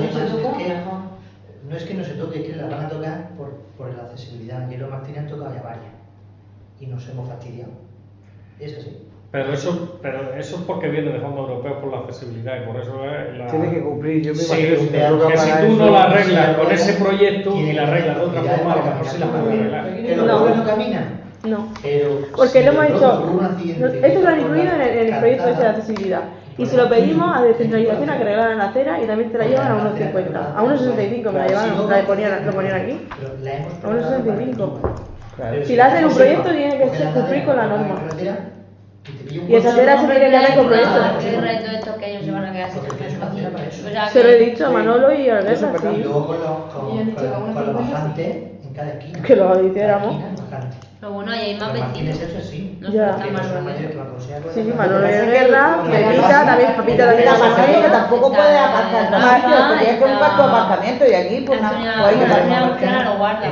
No es que no se toque, es que la van a tocar por la accesibilidad. Y los Martínez han tocado ya varias. Y nos hemos fastidiado. Es así. Pero eso es porque viene de fondos europeos por la accesibilidad y por eso es la... Tiene que cumplir, yo me Sí, imagino si te toca que si pagar tú no eso, la arreglas con ese proyecto y la arreglas de otra forma, a lo mejor sí la puedes arreglar. ¿Que los pueblos no caminan? No. Pero porque si lo hemos de hecho, pronto hubo un accidente, esto lo han incluido en el proyecto este de accesibilidad. Y se lo pedimos a descentralización a que arreglaran la acera y también te la llevan a unos 50. A unos 65 me la llevaron, lo ponían aquí. A unos 65. Si la hacen un proyecto tiene que cumplir con la norma. Y esa acera se tiene que hacer con proyecto. ¿Qué reto estos que ellos se van a quedar sin espacio? Se lo he dicho a Manolo y a Alguesa, Y sí. luego con los bajantes en cada esquina. Que lo hiciéramos. Pero bueno, ahí hay más Martínez vecinos. eso sí. No Ya. está mal. Sí, Manolo de Guerra, Pepita, también Papita también La la Manolo que pasé. tampoco puede aparcar en otro sitio, porque es que es un cuarto de aparcamiento y aquí pues nada, pues hay que aparcar. lo guarda.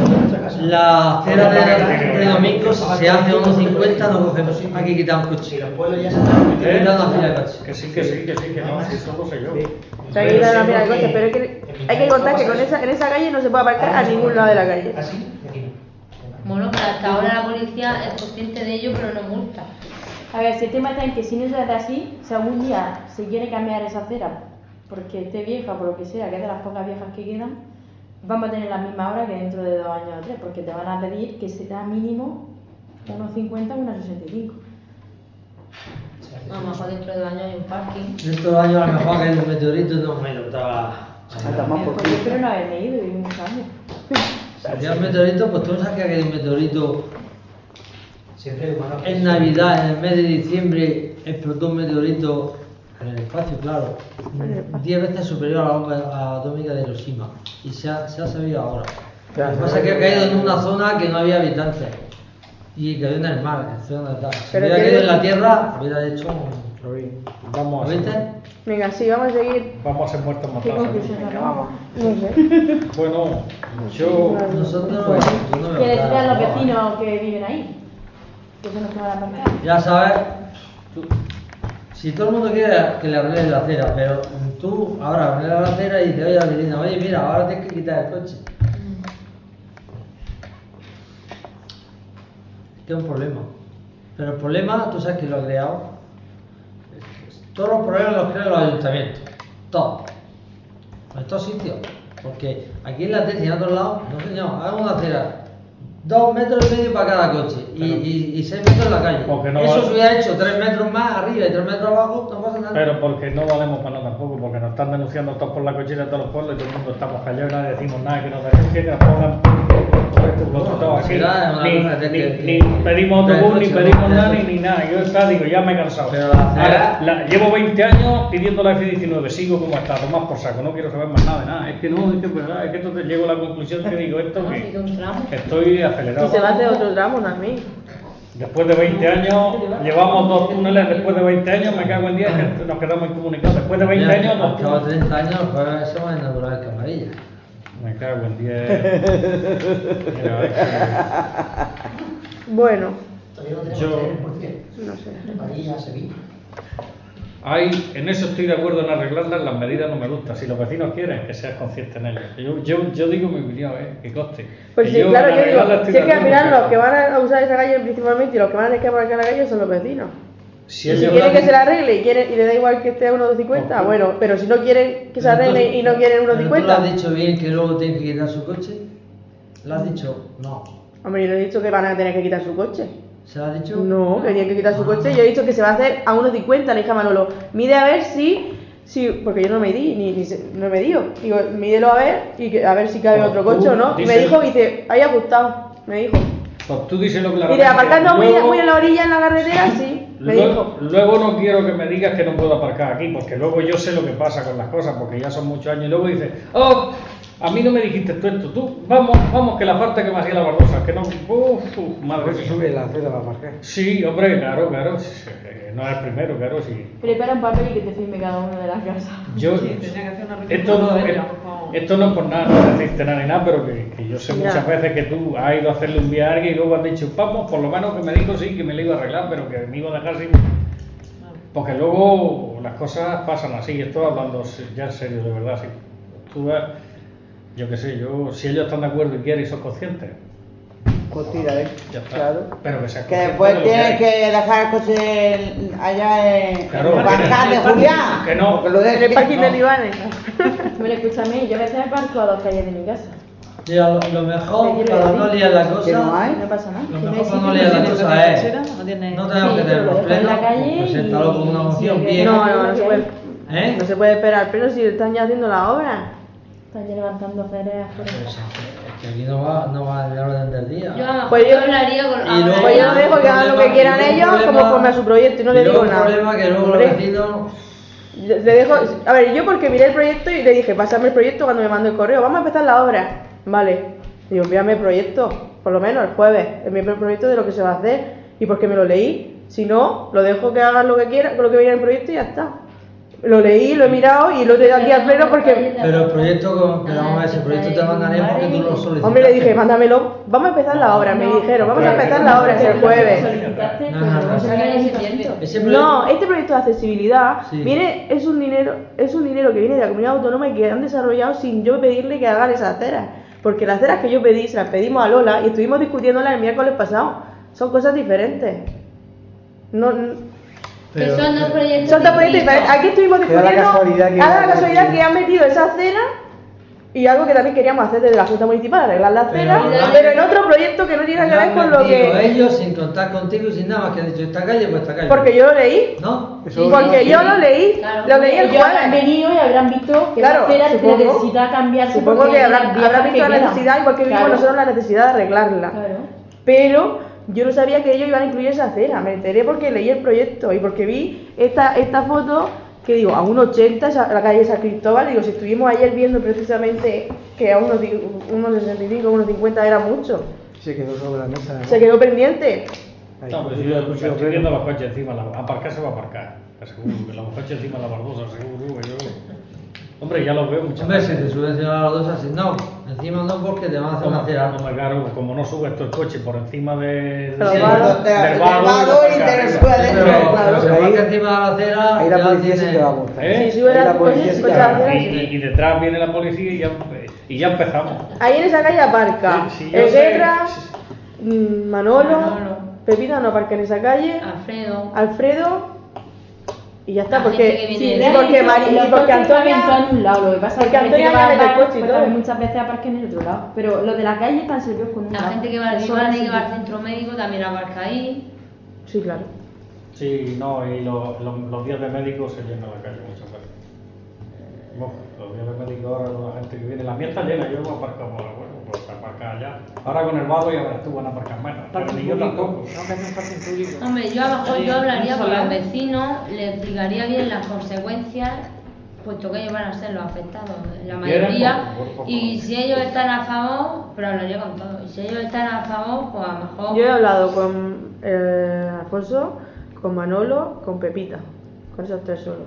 La acera de domingo se hace a 1.50, no cogemos. Hay que quitar un coche. Y los pueblos ya se han Hay que quitar una fila de coches. Que sí, que no, si eso lo sé yo. Se hay que quitar una pila de coches, pero es que hay que contar que en esa calle no se puede aparcar a ningún lado de la calle. Así, aquí no. Bueno, pero hasta ahora la policía es consciente de ello, pero no multa. A ver, si el tema está en que si no se hace así, si algún día se quiere cambiar esa acera, porque esté vieja, por lo que sea, que es de las pocas viejas que quedan, vamos a tener la misma hora que dentro de 2 años o 3, porque te van a pedir que sea mínimo unos 50 o unos 65. A lo mejor dentro de 2 años hay un parking. Dentro de años a lo mejor que hay un meteorito no me lo estaba... Pues yo espero no haber leído y muchos años. Si había un meteorito, pues tú sabes que hay un meteorito. Siempre humano. En Navidad, en el mes de diciembre, explotó un meteorito en el espacio, claro. 10 veces superior a la bomba atómica de Hiroshima. Y se ha sabido ahora. Lo que pasa es que ha caído en una zona que no había habitantes. Y cayó en el mar, en zona tal. Si hubiera caído en la tierra, hubiera hecho un... Vamos ¿Lo viste? Venga, sí, vamos a seguir. Vamos a ser muertos ¿Qué matados. conclusión sacamos? No sé. Bueno, yo... Nosotros... yo no veo Que les digan los claro, vecinos que viven ahí. Que son los que van a aparcar. Ya sabes, si todo el mundo quiere que le arregles la acera, pero tú ahora arreglas la acera y dices, oye, a la vecina, oye, mira, ahora tienes que quitar el coche. Este es un problema. Pero el problema, tú sabes que lo ha creado. Todos los problemas los crean los ayuntamientos. Todos. En estos sitios. Porque aquí en la Tesis y en otros lados, no señor, hagan una acera. 2,5 metros para cada coche y 6 metros en la calle. No Eso se hubiera hecho 3 metros más arriba y 3 metros abajo, no pasa nada. Pero porque no valemos para nada tampoco, porque nos están denunciando todos por la cochera de todos los pueblos y todo el mundo estamos callados y nadie decimos nada, que nos denuncien, que nos pongan todo aquí. Ni pedimos autobús, ni pedimos nada, ni nada. Yo digo, ya me he cansado. Ahora, llevo 20 años pidiendo la F-19, sigo como está, tomás por saco, no quiero saber más nada de nada. Es que no, es que es verdad, es que entonces llego a la conclusión que digo esto, que estoy acelerado. Y se va a hacer otro tramo también. Después de 20 años, llevamos 2 túneles, después de 20 años, me cago en 10, que nos quedamos incomunicados. Después de 20 años, 2 túneles. Al cabo de 30 años, pues se va a inaugurar el Camarilla. Me cago en 10. Mira, Bueno, Todavía no tenemos Yo- acera en Murcia. no sé. María, Sevilla. en eso estoy de acuerdo en arreglarlas, las medidas no me gustan. Si los vecinos quieren, que seas consciente en ello. Yo digo mi opinión, que conste. Pues Que sí, yo claro, en yo digo, arreglarlas estoy si es de que al acuerdo, final pero los que van a usar esa calle principalmente y los que van a tener que aparcar la calle son los vecinos. si Y si ellos quieren que hacen- se la arregle y le da igual que esté a 1,50, bueno, pero si no quieren que se arregle y no quieren ¿Pero tú le has 1,50, dicho bien que luego tienen que quitar su coche? ¿Le has dicho? No. hombre, yo no he dicho que van a tener que quitar su coche. ¿Se lo has dicho? No, que tienen que quitar su coche. Yo he dicho que se va a hacer a 1,50. Le dije a Manolo, mide a ver si porque yo no medí, no he medido. Digo, mídelo a ver a ver si cabe Pues otro tú coche o no. Y me dices- dijo, dice, ahí ajustado. Me dijo. Pues tú dices lo que la Y de aparcando muy en la orilla en la carretera, sí. Luego no quiero que me digas que no puedo aparcar aquí, porque luego yo sé lo que pasa con las cosas, porque ya son muchos años, y luego dices, oh, a mí no me dijiste tú, vamos, que la falta que me hacía la Barbosa, que no, madre mía. Sube la acera para aparcar. Sí, hombre, claro, no es el primero, claro, sí. Prepara un papel y que te firme cada una de las casas. Sí, tenía que hacer una esto no es por nada, no decirte nada ni nada, pero que yo sé muchas veces que tú has ido a hacerle un viaje a alguien y luego has dicho, vamos, por lo menos que me dijo sí, que me lo iba a arreglar, pero que me iba a dejar sin... Porque luego las cosas pasan así, estoy hablando ya en serio, de verdad, sí. Tú ves, yo qué sé, si ellos están de acuerdo y quieren y son conscientes, pues tira, ya está. Claro. Pero que seas Que consciente después de lo que tienes hay. que dejar el coche allá en Claro, el Barcar de Julián. Que no. Porque lo dejes En el parking de Libanes. Bueno, escúchame, yo a veces aparco a 2 calles de mi casa. Mira, lo mejor para no liar la cosa. Que no hay. No pasa nada. Lo Si no mejor para hay no sitio, liar la no cosa es. No No tenemos que Sí, tener pero los lo dejas en la plenos, calle pues presentarlo como una y moción si bien. No se puede. ¿Eh? No se puede esperar, pero si están ya haciendo la obra. Están ya levantando fereas por Pues, ahí. es que aquí no va el orden del día. Yo a lo mejor Pues yo- hablaría con... Y luego- Pues yo lo dejo que hagan lo que quieran ellos, como conforme a su proyecto, y no le digo nada. El problema que luego los Hombre, vecinos. le dejo, a ver, yo porque miré el proyecto y le dije, pásame el proyecto cuando me mandó el correo, vamos a empezar la obra. Vale. Digo, envíame el proyecto, por lo menos el jueves, envíame el proyecto de lo que se va a hacer. Y porque me lo leí, si no, lo dejo que hagan lo que quieran, con lo que viene en el proyecto y ya está. Lo leí, lo he mirado y lo tengo aquí al pleno porque... Pero el proyecto, pero vamos a ver, ese proyecto te mandaría porque tú lo solicitaste. Hombre, le dije, mándamelo, vamos a empezar la obra, me dijeron, vamos a empezar la obra el jueves. Solicitaste, No, pero no, no no. se viene el ayuntamiento. Ese proyecto- No, este proyecto de accesibilidad Sí. viene, es un dinero que viene de la comunidad autónoma y que han desarrollado sin yo pedirle que hagan esas aceras. Porque las aceras que yo pedí se las pedimos a Lola y estuvimos discutiéndolas el miércoles pasado. Son cosas diferentes. Que son dos proyectos Son dos proyectos diferentes. Aquí estuvimos Que da la discutiendo. casualidad que- Ahora la casualidad que han metido esa acera y algo que también queríamos hacer desde la Junta Municipal, arreglar la acera, pero en otro proyecto que no tiene que ver con lo Digo, que. ellos sin contar contigo y sin nada más que han dicho esta calle, pues esta calle. Porque yo lo leí. ¿No? Porque yo lo leí. Claro. Lo leí el Ellos habrán jueves. venido y habrán visto que Claro, esa acera supongo. necesita cambiarse. Supongo porque que hay habrán las viejas visto la que quedan. necesidad, igual que vimos Claro. nosotros la necesidad de arreglarla. Claro. Pero yo no sabía que ellos iban a incluir esa acera. Me enteré porque leí el proyecto y porque vi esta foto que digo, a 1,80 la calle San Cristóbal. Digo, si estuvimos ayer viendo precisamente que a 1,65, 1,50 era mucho. Se quedó sobre la mesa. ¿no? Se quedó pendiente. Ahí, No, pero pues, si yo el me cuchillo estoy pleno. viendo los coches encima, aparcar se va a aparcar, te aseguro, que los coches encima de la Barbosa, seguro, que yo... Hombre, ya los veo muchas Hombre, si veces. te subvencionan las dos así, no. Encima no, porque te van a hacer una acera. Hombre, claro, como no subes tú el coche por encima del Pero del vado, del del vado, vado y aparcar te lo arriba. sube Pero, adentro, claro. se Ahí- marca encima de la acera. Ahí la ya policía sí tiene- te va a multar. ¿Eh? Si sube Ahí la la policía coche, sí coche te va a acera, multar. sí. Y detrás viene la policía y ya empezamos. Ahí en esa calle aparca Sí, yo el sé. Guerra, Manolo, Pepita no aparca en esa calle, Alfredo y ya está, La porque gente que viene y de- porque María y porque Antonia en Antonia un lado, lo que pasa porque es que la gente Antonia que va ya al mete el bar, coche y pues todo. también muchas veces aparca en el otro lado, pero los de la calle están servidos con un La lado. gente que va al Eso Diván y sí. que va al centro médico también aparca ahí. Sí, claro. Sí, no, y los días de médico se llenan la calle muchas veces. Los días de médico ahora con la gente que viene, la mía está llena, yo me aparco por bueno, pues aparcar allá. Ahora con el vado ya verás tú, van a aparcar menos, pero ni yo tampoco. No, que hace un parking público. Hombre, yo a lo mejor Ahí, yo hablaría un con los solar. vecinos, les explicaría bien las consecuencias, puesto que ellos van a ser los afectados, la mayoría, y si ellos están a favor, pero hablaría con todos, y si ellos están a favor, pues a lo mejor... Yo he hablado con Alfonso, con Manolo, con Pepita, con esos tres solos.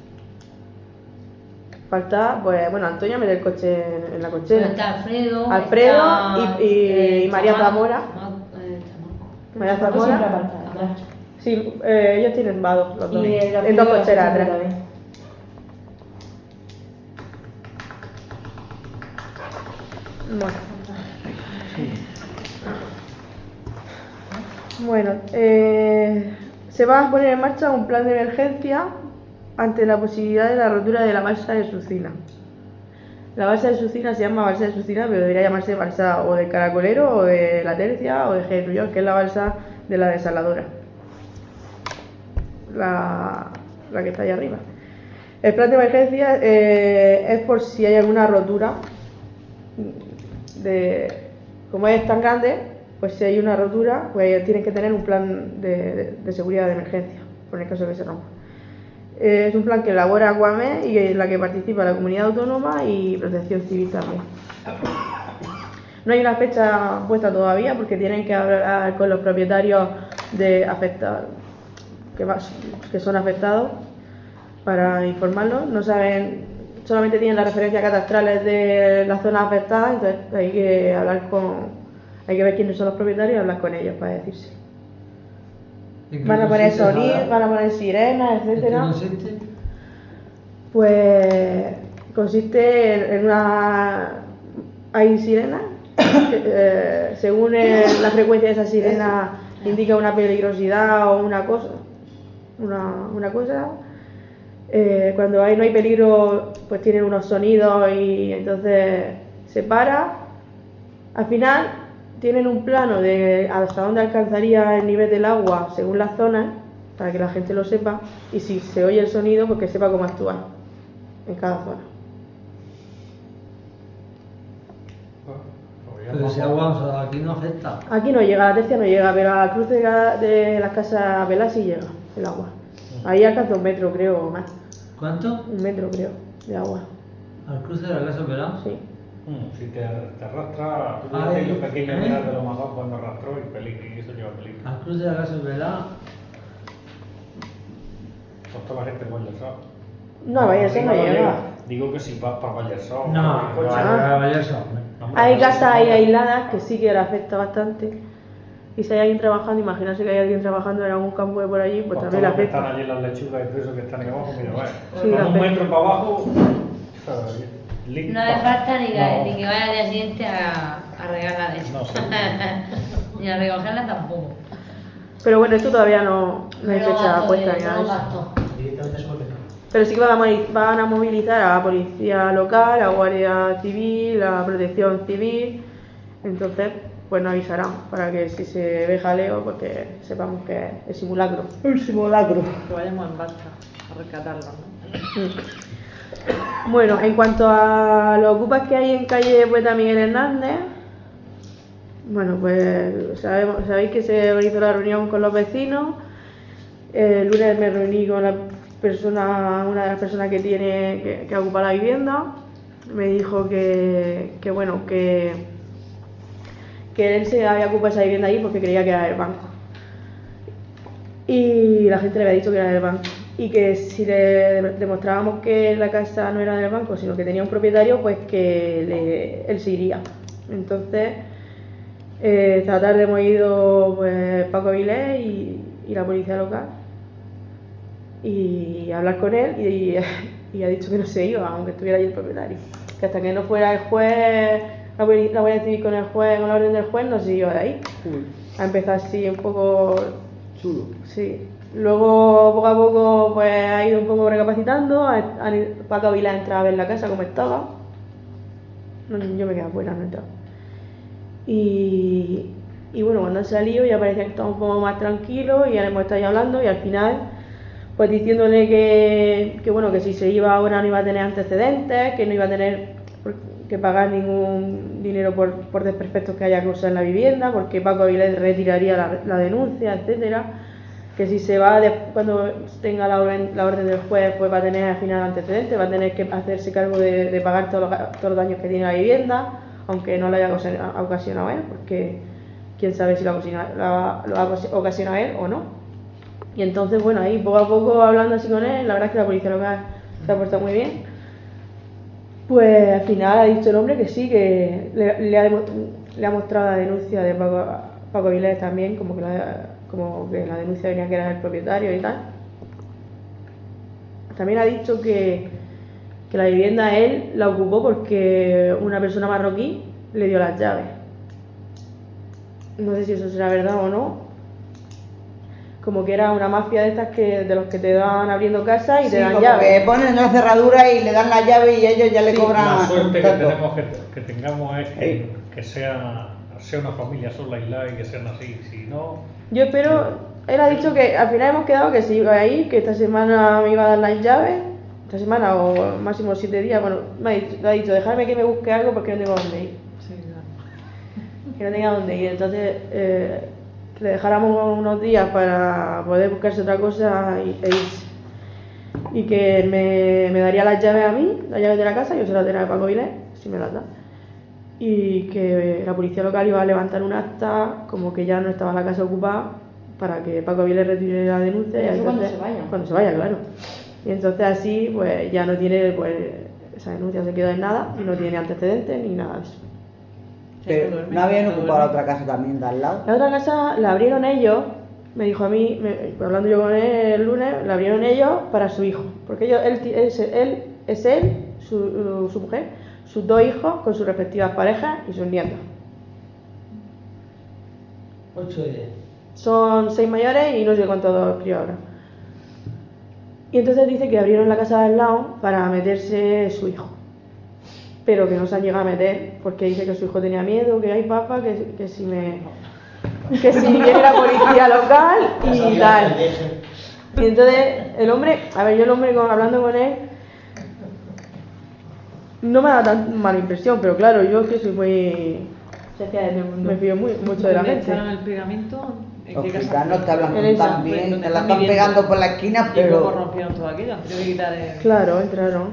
Falta, pues bueno, Antonia mete el coche en la cochera. Está Alfredo, Alfredo y María Chamaco, Zamora. María Chamaco siempre Zamora. aparca atrás. Sí, ellos tienen vado, los dos. Y el En Alfredo dos cocheras siempre atrás. también. Bueno, se va a poner en marcha un plan de emergencia ante la posibilidad de la rotura de la balsa de Sucina. La balsa de Sucina se llama balsa de Sucina, pero debería llamarse balsa o de Caracolero, o de La Tercia, o de Getrullón, que es la balsa de la desaladora. La que está ahí arriba. El plan de emergencia es por si hay alguna rotura. Como es tan grande, pues si hay una rotura, pues tienen que tener un plan de seguridad de emergencia. por el caso de que se rompa. Es un plan que elabora Acuamed y en la que participa la Comunidad Autónoma y Protección Civil también. No hay una fecha puesta todavía porque tienen que hablar con los propietarios de afectados, que son afectados, para informarlos. No saben, solamente tienen las referencias catastrales de las zonas afectadas, entonces hay que ver quiénes son los propietarios y hablar con ellos para decirse. Van a poner sonidos, van a poner sirenas, etcétera. ¿En qué consiste? Pues consiste en una... Hay sirenas, según la frecuencia de esa sirena indica una peligrosidad o una cosa. Cuando no hay peligro, pues tienen unos sonidos y entonces se para. Al final tienen un plano de hasta dónde alcanzaría el nivel del agua según las zonas, para que la gente lo sepa, y si se oye el sonido, pues que sepa cómo actuar en cada zona. Pero si agua aquí no afecta. Aquí no llega, la tercia no llega, pero a la cruz de las casas Velas sí llega el agua. Ahí alcanza 1 metro, creo, o más. ¿Cuánto? 1 metro, creo, de agua. ¿Al cruce de la casa Velas? Sí. Si te arrastra, tú tienes los pequeños de lo más bajo cuando arrastró y eso lleva peligro. Al cruce de la casa Velas. Pues toda la gente en Vallersó. No, Vallersó no llega. Digo que si vas para Vallersó. No, Vallersó. Hay casas ahí aisladas que sí que le afecta bastante. Y si hay alguien trabajando, imaginarse que hay alguien trabajando en algún campo de por allí, pues también le afecta. Están allí las lechugas y todo eso que están ahí abajo, mira, vaya. Sí, con 1 metro para abajo. No le falta ni que vaya al día siguiente a regar la leche. No, ni a recogerla tampoco. Pero bueno, esto todavía no hay fecha puesta ni nada. Pero sí que van a movilizar a la policía local, a la Guardia Civil, a la Protección Civil. Entonces, pues nos avisarán para que si se ve jaleo, porque sepamos que es simulacro. Un simulacro. Que vayamos en barca a rescatarlo, ¿no? Bueno, en cuanto a los ocupas que hay en calle Poeta Miguel Hernández, bueno, pues sabéis que se organizó la reunión con los vecinos. El lunes me reuní con una de las personas que ocupa la vivienda. Me dijo que él se había ocupado esa vivienda ahí porque creía que era del banco. Y la gente le había dicho que era del banco. Y que si le demostrábamos que la casa no era del banco, sino que tenía un propietario, pues que él se iría. Entonces, esta tarde hemos ido pues, Paco Avilés y la policía local y a hablar con él y ha dicho que no se iba, aunque estuviera allí el propietario. Que hasta que no fuera el juez, la Guardia Civil con el juez, con la orden del juez, no se iba de ahí. Ha empezado así un poco chulo. Sí. Luego, poco a poco, pues ha ido un poco recapacitando. Paco Avilés ha entrado a ver la casa como estaba. Yo me quedé afuera, no he entrado. Y bueno, cuando han salido ya parecía que estaba un poco más tranquilo y ahora hemos estado ya hablando y al final, pues diciéndole que bueno, que si se iba ahora no iba a tener antecedentes, que no iba a tener que pagar ningún dinero por desperfectos que haya causado en la vivienda, porque Paco Avilés retiraría la denuncia, etcétera. Que si se va cuando tenga la orden del juez, pues va a tener al final antecedentes, va a tener que hacerse cargo de pagar todos los daños que tiene la vivienda, aunque no lo haya ocasionado él, porque quién sabe si lo ha ocasionado él o no. Y entonces, bueno, ahí poco a poco hablando así con él, la verdad es que la policía local se ha portado muy bien. Pues al final ha dicho el hombre que sí, que le ha mostrado la denuncia de Paco Avilés también, como que la denuncia venía que era el propietario y tal. También ha dicho que la vivienda él la ocupó porque una persona marroquí le dio las llaves. No sé si eso será verdad o no. Como que era una mafia de estas de los que te van abriendo casas y te dan llaves. Que ponen la cerradura y le dan la llave y ellos ya le cobran. La suerte que tengamos es que sea una familia sola aislada y que sean así. Si no. Yo espero. Él ha dicho que al final hemos quedado que se iba a ir, que esta semana me iba a dar las llaves. Esta semana o máximo 7 días. Bueno, me ha dicho, dejarme que me busque algo porque no tengo dónde ir. Sí, claro. Que no tenga dónde ir. Entonces, que le dejáramos unos días para poder buscarse otra cosa e irse. Y que me daría las llaves a mí, las llaves de la casa, yo se las daría a Paco Vilés, si me las da. Y que la policía local iba a levantar un acta como que ya no estaba la casa ocupada para que Paco Vilés retire la denuncia. Eso y cuando se vaya. Cuando se vaya, claro. Y entonces así pues ya no tiene, pues esa denuncia se queda en nada y no tiene antecedentes ni nada de eso. Pero ¿no habían ocupado la otra casa también de al lado? La otra casa la abrieron ellos, me dijo a mí, hablando yo con él el lunes, la abrieron ellos para su hijo, porque él, su mujer, sus 2 hijos con sus respectivas parejas y sus nietos. 8 y 10. Son 6 mayores y no sé cuántos críos ahora. Y entonces dice que abrieron la casa de al lado para meterse su hijo, pero que no se han llegado a meter porque dice que su hijo tenía miedo, que hay papá, que si viene la policía local y tal. Y entonces el hombre, hablando con él, no me da tan mala impresión, pero claro, yo que soy muy... me fío mucho de la gente. El pegamento, los gitanos te hablan tan bien, te la están pegando por la esquina, pero... ¿Y cómo rompieron todo aquello? Han tenido que quitar el... Claro, entraron.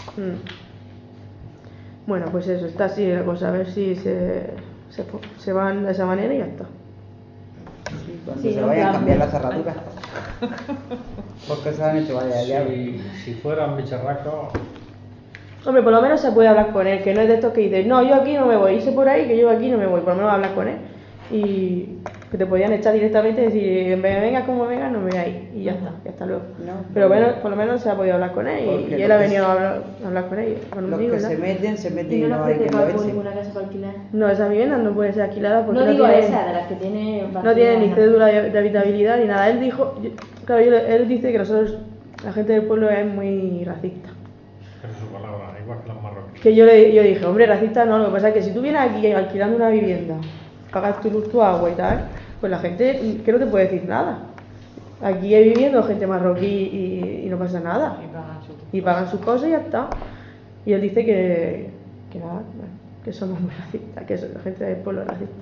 Bueno, pues eso, está así la cosa, a ver si se van de esa manera y ya está. Sí, cuando se vayan a cambiar la cerradura. Porque se han hecho varias llaves. Si fueran bicharracos... Hombre, por lo menos se puede hablar con él, que no es de estos que dicen, no, yo aquí no me voy, irse por ahí, que yo aquí no me voy, por lo menos hablar con él. Y que te podían echar directamente y decir, venga como venga, no me voy a ir. Y ya está, ya está luego. No, pero bueno, por lo menos se ha podido hablar con él y él ha venido a hablar con él. Los que se meten y no hay que lo echen. Ninguna casa para alquilar. No, esa vivienda no puede ser alquilada porque no digo tiene, esa, de las que tiene vacía, no tiene ni cédula de habitabilidad ni nada. Él dijo, claro, él dice que nosotros, la gente del pueblo es muy racista. Pero su palabra, igual que los marroquíes. Que yo dije, hombre, racista no, lo que pasa es que si tú vienes aquí alquilando una vivienda, pagas tu luz, tu agua y tal, pues la gente que no te puede decir nada. Aquí hay viviendo gente marroquí y no pasa nada. Y pagan sus cosas y ya está. Y él dice que nada, bueno, que somos muy racistas, que la gente del pueblo es racista.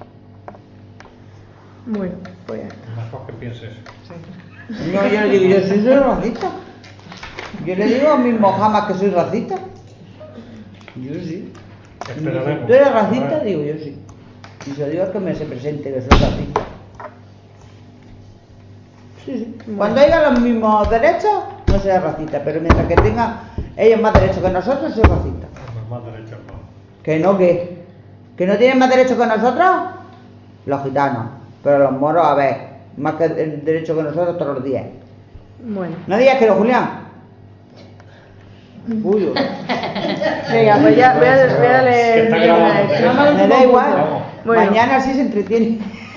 Bueno, pues ya está. Mejor que piense eso. Sí. No, yo le digo, yo soy racista. Yo le digo a mis mojamas que soy racista. Yo sí. Esperaremos. ¿Tú eres racista? Digo, yo sí. Y se lo digo a que se presente, que soy racista. Sí. Cuando haya los mismos derechos, no será racista, pero mientras que tengan ellos más derechos que nosotros, soy racista. Más derechos no. ¿Que no qué? ¿Que no tienen más derechos que nosotros? Los gitanos. Pero los moros, a ver, más que el derecho que nosotros todos los días. Bueno. ¿No digas que no, Julián? Uy. Venga, pues ya voy a leer. Me da igual. Bueno. Mañana sí se entretiene.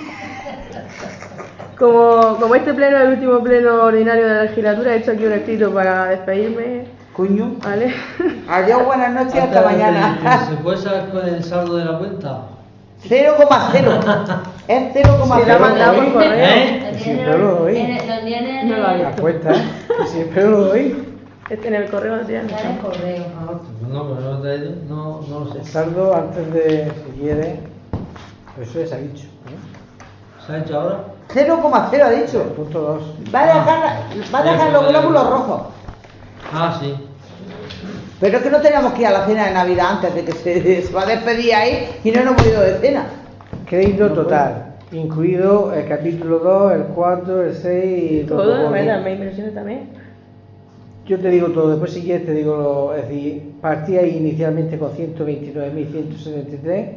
Como este pleno es el último pleno ordinario de la legislatura, he hecho aquí un escrito para despedirme. Coño. ¿Vale? Adiós, buenas noches, hasta mañana. ¿Se puede saber con el saldo de la cuenta? 0,0. Es 0,0. Se la ha mandado por correo. Siempre lo doy. No lo ha la cuenta, siempre lo doy. En el correo lo tienen. En el correo. No, pero no lo he traído, no lo sé. El saldo antes de, si quiere, eso ya se ha dicho. ¿Se ha hecho ahora? 0,0 ha dicho. Punto 2. Va a dejar los glóbulos rojos. Ah, sí. Pero es que no teníamos que ir a la cena de Navidad antes de que se va a despedir ahí y no nos hemos ido de cena. Crédito total, incluido el capítulo 2, el 4, el 6 y todo. Las inversiones también. Yo te digo todo, después si quieres te digo, es decir, partí ahí inicialmente con 129.173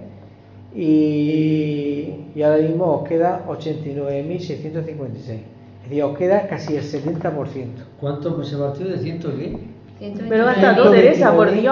y ahora mismo os queda 89.656. Es decir, os queda casi el 70%. ¿Cuánto se partió de 100 qué? Pero gasta todo, Teresa, por Dios.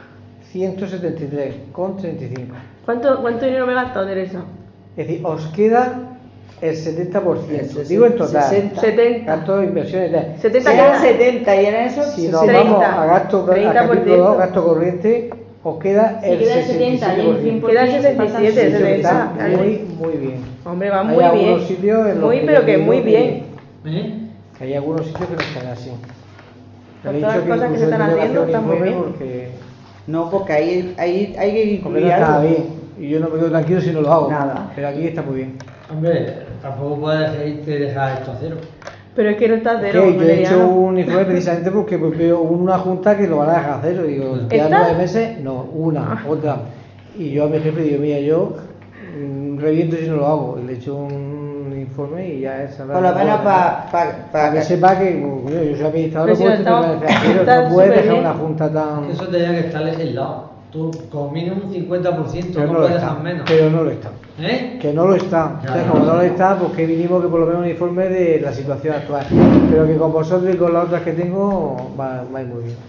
173,35. ¿Cuánto dinero me he gastado, Teresa? Es decir, os queda el 70%. Digo en total. 70. Gasto de inversiones. 70 quedan 70 y en eso si nos vamos a gasto, a capítulo 2, gasto corriente, os queda el 67%. Queda el 67, Muy bien. Hombre, va muy bien. Sitios muy, pero que muy bien. Hay algunos sitios que no están así. Por todas las cosas que se están haciendo, están muy bien. No, porque ahí hay que incluir algo. Está bien. Y yo no me quedo tranquilo si no lo hago. Nada. Pero aquí está muy bien. Hombre, Tampoco puedes irte y dejar esto a cero. Pero es que no está a cero. Yo he hecho un informe precisamente porque veo una junta que lo van a dejar a cero. Digo, ¿quedan 9 meses? No, otra. Y yo a mi jefe digo, mira, yo reviento si no lo hago. Y le echo un informe y ya es. Por lo menos para que sepa que yo soy administrador, no puedo permanecer a cero. No puedes dejar una junta tan. Eso tenía que estar legislado. Tú con mínimo un 50%, no puedes dejar menos. Pero no lo está. Que no lo está. Entonces, como no lo está, pues que vinimos que por lo menos un informe de la situación actual. Pero que con vosotros y con las otras que tengo va muy bien.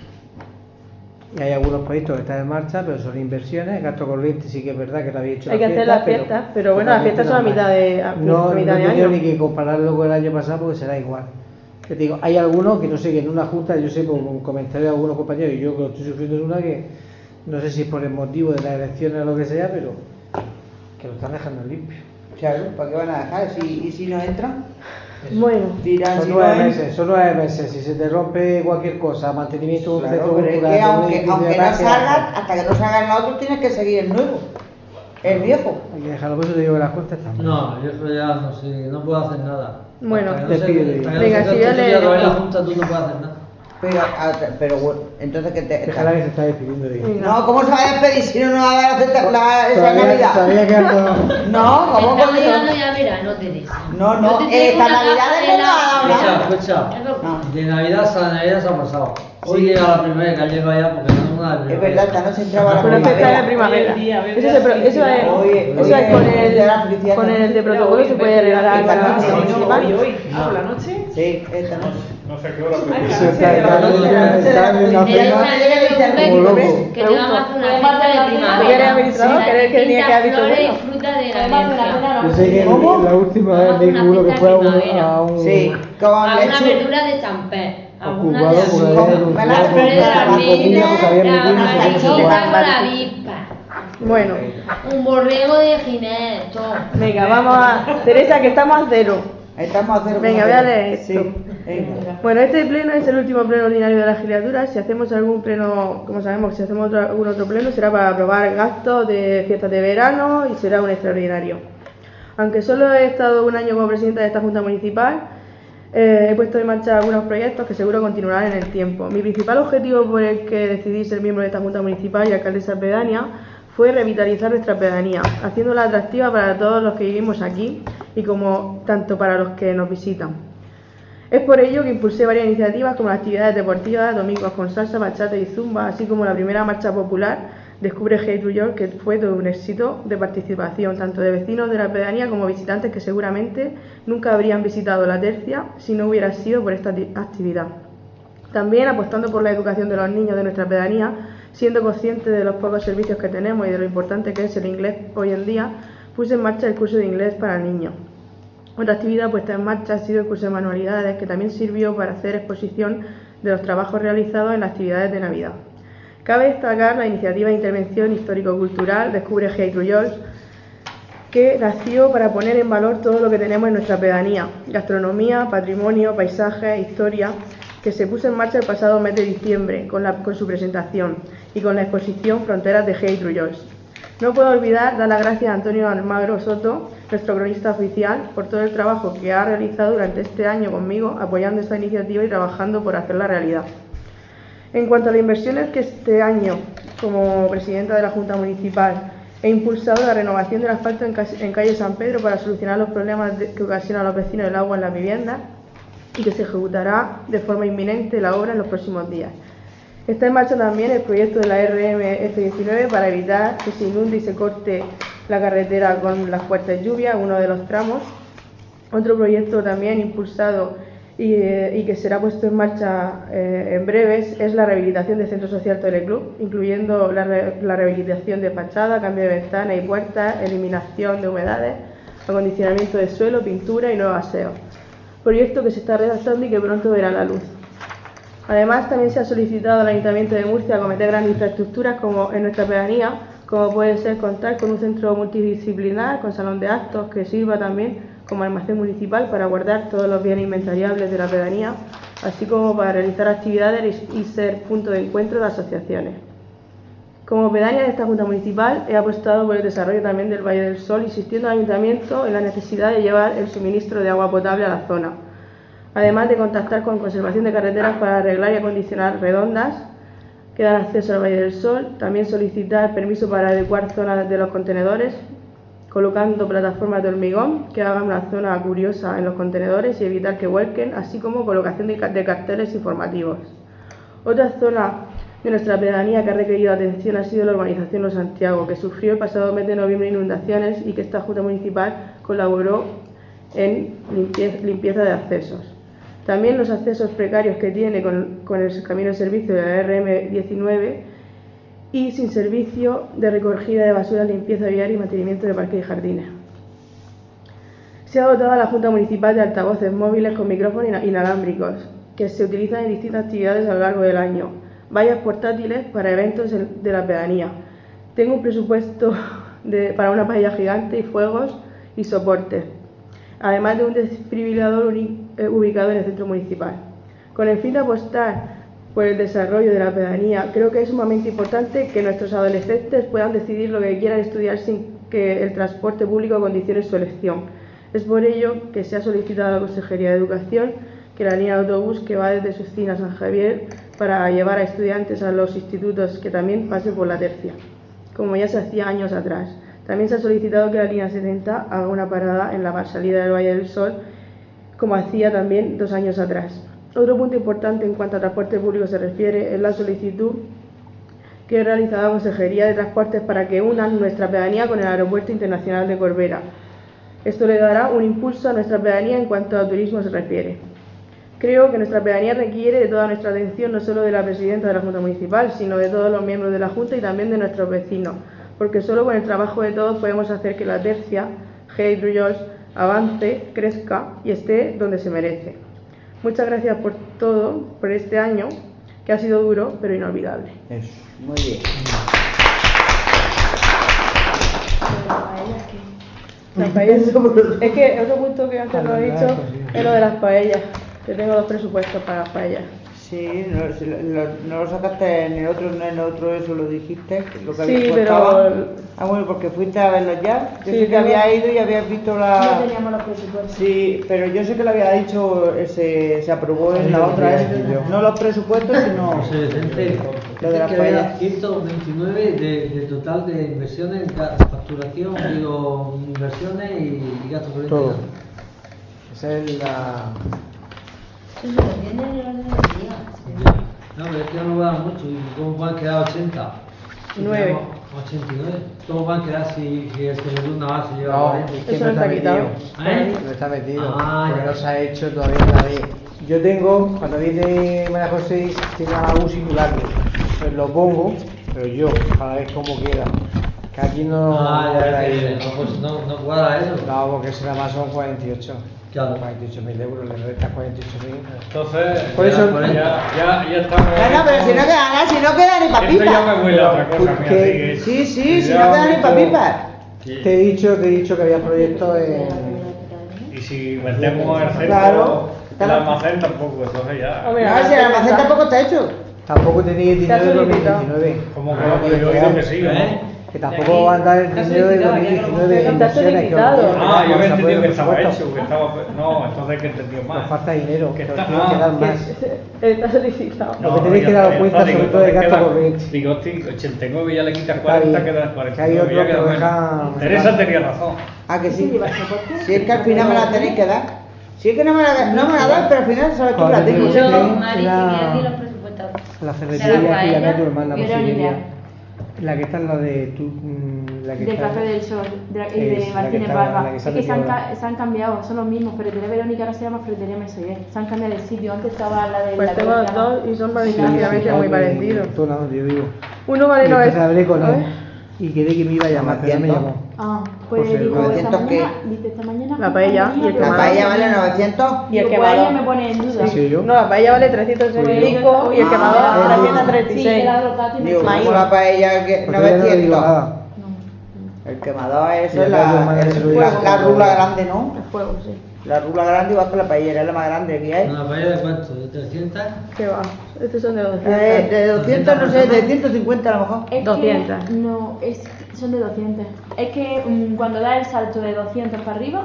Y hay algunos proyectos que están en marcha, pero son inversiones. Gasto corriente sí que es verdad que no había hecho hay que hacer las fiestas, pero bueno, las fiestas son a mitad de año. No tengo ni que compararlo con el año pasado porque será igual. Te digo, hay algunos que no sé, que en una junta, yo sé por un comentario de algunos compañeros, y yo que lo estoy sufriendo en una que no sé si es por el motivo de las elecciones o lo que sea, pero que lo están dejando limpio. Claro, ¿para qué van a dejar? ¿Y si no entran? Bueno, dirán, son 9 meses. Si se te rompe cualquier cosa, mantenimiento, claro, pero es que aunque no salgan, hasta que no salga el otro, tienes que seguir el nuevo, el viejo. Hay que dejarlo, por eso te digo que las cuentas están. No, el viejo ya no sé, no puedo hacer nada. Bueno, venga, si ya le la junta, tú no puedes hacer nada. Pero bueno, entonces que te. Déjala que se está despidiendo de ahí. No, ¿cómo se va a despedir si no va a hacer esa Navidad? Todavía queda No, ¿cómo que se va? Ya verano, Teresa. No, esta Navidad no ha dado nada. Escucha, de Navidad a Navidad se ha pasado. Hoy llega la primavera, que ha llegado ya porque no es una de primavera. Es verdad, esta noche entraba la primavera. Eso es con el de protocolo se puede regalar esta noche. Hoy, por la noche. Sí, esta noche. No sé qué hora, que te van a hacer una fiesta de primavera. ¿Quieres que tenía que haber visto flores y fruta de la alergia. Yo sé que la última vez me juro que fue a un una verdura de champé. Alguna de las flores de la avispa, la avispa. Bueno, un borrego de Ginés. Venga, vamos a Teresa, que estamos a cero. Estamos a cero. Venga, voy a leer esto. Sí, venga. Bueno, este pleno es el último pleno ordinario de la legislatura. Si hacemos algún pleno, como sabemos, si hacemos algún otro pleno, será para aprobar gastos de fiestas de verano y será un extraordinario. Aunque solo he estado un año como presidenta de esta Junta Municipal, he puesto en marcha algunos proyectos que seguro continuarán en el tiempo. Mi principal objetivo por el que decidí ser miembro de esta Junta Municipal y alcaldesa pedánea fue revitalizar nuestra pedanía, haciéndola atractiva para todos los que vivimos aquí y como tanto para los que nos visitan. Es por ello que impulsé varias iniciativas como las actividades deportivas, domingos con salsa, bachata y zumba, así como la primera marcha popular Descubre Hey to York, que fue todo un éxito de participación tanto de vecinos de la pedanía como visitantes que seguramente nunca habrían visitado la Tercia si no hubiera sido por esta actividad. También apostando por la educación de los niños de nuestra pedanía, siendo consciente de los pocos servicios que tenemos y de lo importante que es el inglés hoy en día, puse en marcha el curso de inglés para niños. Otra actividad puesta en marcha ha sido el curso de manualidades, que también sirvió para hacer exposición de los trabajos realizados en las actividades de Navidad. Cabe destacar la iniciativa de intervención histórico-cultural Descubre Hey to York, que nació para poner en valor todo lo que tenemos en nuestra pedanía: gastronomía, patrimonio, paisaje, historia, que se puso en marcha el pasado mes de diciembre con su presentación y con la exposición Fronteras de Hey to York. No puedo olvidar dar las gracias a Antonio Almagro Soto, nuestro cronista oficial, por todo el trabajo que ha realizado durante este año conmigo, apoyando esta iniciativa y trabajando por hacerla realidad. En cuanto a las inversiones que este año, como presidenta de la Junta Municipal, he impulsado la renovación del asfalto en calle San Pedro para solucionar los problemas que ocasiona a los vecinos el agua en las viviendas y que se ejecutará de forma inminente la obra en los próximos días. Está en marcha también el proyecto de la RMF19 para evitar que se inunde y se corte la carretera con las fuertes lluvias, uno de los tramos. Otro proyecto también impulsado y que será puesto en marcha en breves es la rehabilitación del Centro Social Teleclub, incluyendo la rehabilitación de fachada, cambio de ventanas y puertas, eliminación de humedades, acondicionamiento de suelo, pintura y nuevos aseos. Proyecto que se está redactando y que pronto verá la luz. Además, también se ha solicitado al Ayuntamiento de Murcia acometer grandes infraestructuras como en nuestra pedanía, como puede ser contar con un centro multidisciplinar, con salón de actos que sirva también como almacén municipal para guardar todos los bienes inventariables de la pedanía, así como para realizar actividades y ser punto de encuentro de asociaciones. Como pedanía de esta Junta Municipal, he apostado por el desarrollo también del Valle del Sol, insistiendo al Ayuntamiento en la necesidad de llevar el suministro de agua potable a la zona, además de contactar con Conservación de Carreteras para arreglar y acondicionar redondas que dan acceso al Valle del Sol, también solicitar permiso para adecuar zonas de los contenedores, colocando plataformas de hormigón que hagan una zona curiosa en los contenedores y evitar que vuelquen, así como colocación de carteles informativos. Otra zona de nuestra pedanía que ha requerido atención ha sido la urbanización Los Santiago, que sufrió el pasado mes de noviembre inundaciones y que esta Junta Municipal colaboró en limpieza de accesos. También los accesos precarios que tiene con el camino de servicio de la RM19 y sin servicio de recogida de basura, limpieza viaria y mantenimiento de parques y jardines. Se ha dotado a la Junta Municipal de altavoces móviles con micrófonos inalámbricos que se utilizan en distintas actividades a lo largo del año, vallas portátiles para eventos de la pedanía. Tengo un presupuesto para una paella gigante y fuegos y soportes, además de un desfibrilador ubicado en el centro municipal. Con el fin de apostar por el desarrollo de la pedanía, creo que es sumamente importante que nuestros adolescentes puedan decidir lo que quieran estudiar sin que el transporte público condicione su elección. Es por ello que se ha solicitado a la Consejería de Educación que la línea de autobús que va desde Sucina a San Javier para llevar a estudiantes a los institutos que también pase por la tercia, como ya se hacía años atrás. También se ha solicitado que la línea 70 haga una parada en la salida del Valle del Sol, como hacía también 2 años atrás. Otro punto importante en cuanto a transporte público se refiere es la solicitud que ha realizado la Consejería de Transportes para que unan nuestra pedanía con el Aeropuerto Internacional de Corbera. Esto le dará un impulso a nuestra pedanía en cuanto a turismo se refiere. Creo que nuestra pedanía requiere de toda nuestra atención, no solo de la presidenta de la Junta Municipal, sino de todos los miembros de la Junta y también de nuestros vecinos, porque solo con el trabajo de todos podemos hacer que la tercia, G. avance, crezca y esté donde se merece. Muchas gracias por todo, por este año, que ha sido duro, pero inolvidable. Eso, muy bien. Las paellas, es que otro punto que antes no he dicho es lo de las paellas, que tengo 2 presupuestos para las paellas. Sí, no lo sacaste en el otro eso lo dijiste, lo que sí, costaba. Ah, bueno, porque fuiste a verlo ya. Yo sé que había ido y habías visto la... No teníamos los presupuestos. Sí, pero yo sé que lo había dicho, se aprobó en la otra, no los presupuestos, sino... Lo de la paella. 129 de total de inversiones, facturación, inversiones y gastos por todo. Esa es la... Eso se lo tiene en el orden del día. No, pero es que no va a dar mucho. ¿Y cómo van a quedar 80? 9. 89. ¿Cómo van a quedar si el de una base lleva 40? Es que no está metido. No está metido. Porque no se ha hecho todavía la ley. Yo tengo, cuando viene María José, tengo algún simulacro. Pues lo pongo, pero yo, para ver cómo queda. Que aquí no. No cuadra eso. No, porque si nada más son 48. Claro. 48.000 euros, le restas 48.000. Entonces, por eso ya estamos. Bueno, pero si no queda nada, si no queda ni para pipa. Esto ya me huele a otra cosa, mía, sí, si no queda ni para pipa. Te he dicho que había proyectos en. Y si metemos el centro, claro, el almacén tampoco, entonces ya. No, si el almacén tampoco está hecho. Tampoco tenéis dinero de 2019. ¿Cómo que yo he oído que sí, ¿no? Que tampoco van a dar el dinero de 2019 en inversiones. Yo había entendido que estaba hecho, que estaba... No, entonces que entendió más. Nos falta dinero, que tiene que dar más. Está solicitado. Lo que tenéis que dar cuenta, sobre todo de gasto corriente. Digo, 89 ya le quitas 40, quedan 49. Que hay otro que lo deja... Teresa tenía razón. Ah, que sí. Si es que al final me la tenéis que dar. Si es que no me la dan, pero al final sabes tú la tengo. Yo, Mari, quería decir los presupuestos. La ferretería que llamé a tu hermana posibilidad. La que está en la de tu... del Café del Sol y de Martínez Barba. Es que se han cambiado, son los mismos. Ferretería Verónica ahora se llama Ferretería Mesoyer. Se han cambiado de sitio. Antes estaba la de pues la tengo 2 y son prácticamente muy parecidos. Tú no, yo digo. Uno vale 900. Hablé con él y quedé que me iba a llamar, pero no me llamó. Ah, pues digo, esta mañana la paella y el quemador. La paella vale 900 y el quemador me pone en duda. Sí, yo. No, la paella vale 365 y el quemador 336. Digo, como la paella que 900. El quemador, eso es la rula grande, ¿no? El fuego, sí. La rula grande igual que la paellera, es la más grande que hay. ¿Una paellera de cuánto? ¿De 300? ¿Qué va? Estos son de 200. De 200, no sé, de 150 a lo mejor. Es 200. Que, no, son de 200. Es que cuando da el salto de 200 para arriba,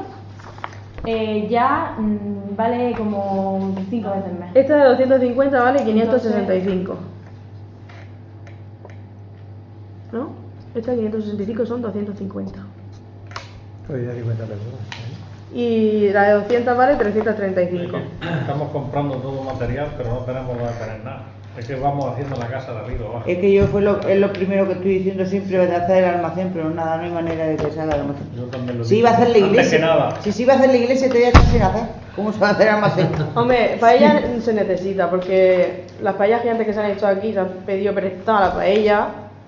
ya vale como 5 veces más. Esta de 250 vale 565. ¿No? Esta de 565 son 250. Pues ya 50 pesos. Y la de 200 vale 335. Estamos comprando todo material, pero no tenemos que tener nada. Es que vamos haciendo la casa de arriba abajo. Es que yo es lo primero que estoy diciendo siempre, de hacer el almacén, pero nada, no hay manera de que se haga el almacén. Yo también lo Si digo. iba a hacer la iglesia. Antes que nada. Si iba a hacer la iglesia, todavía está sin hacer. ¿Cómo se va a hacer el almacén? Hombre, paella se necesita, porque las paellas gigantes que se han hecho aquí se han pedido prestada la paella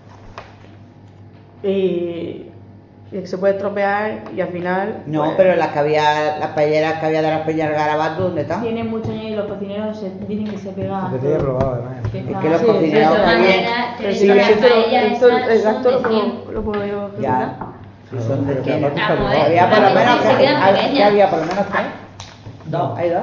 y se puede estropear y al final. No, pues, pero las paelleras que había de las Peñas Garabato, ¿dónde están? Tienen mucho años y los cocineros dicen que se pegan. Lo que te he probado, además. Es que los cocineros también. Sí, el gasto lo puedo yo Ya. gestionar. Si son de quién. Estamos, Había por lo menos pequeñas. ¿qué había? Por lo menos 3. No. ¿Hay 2?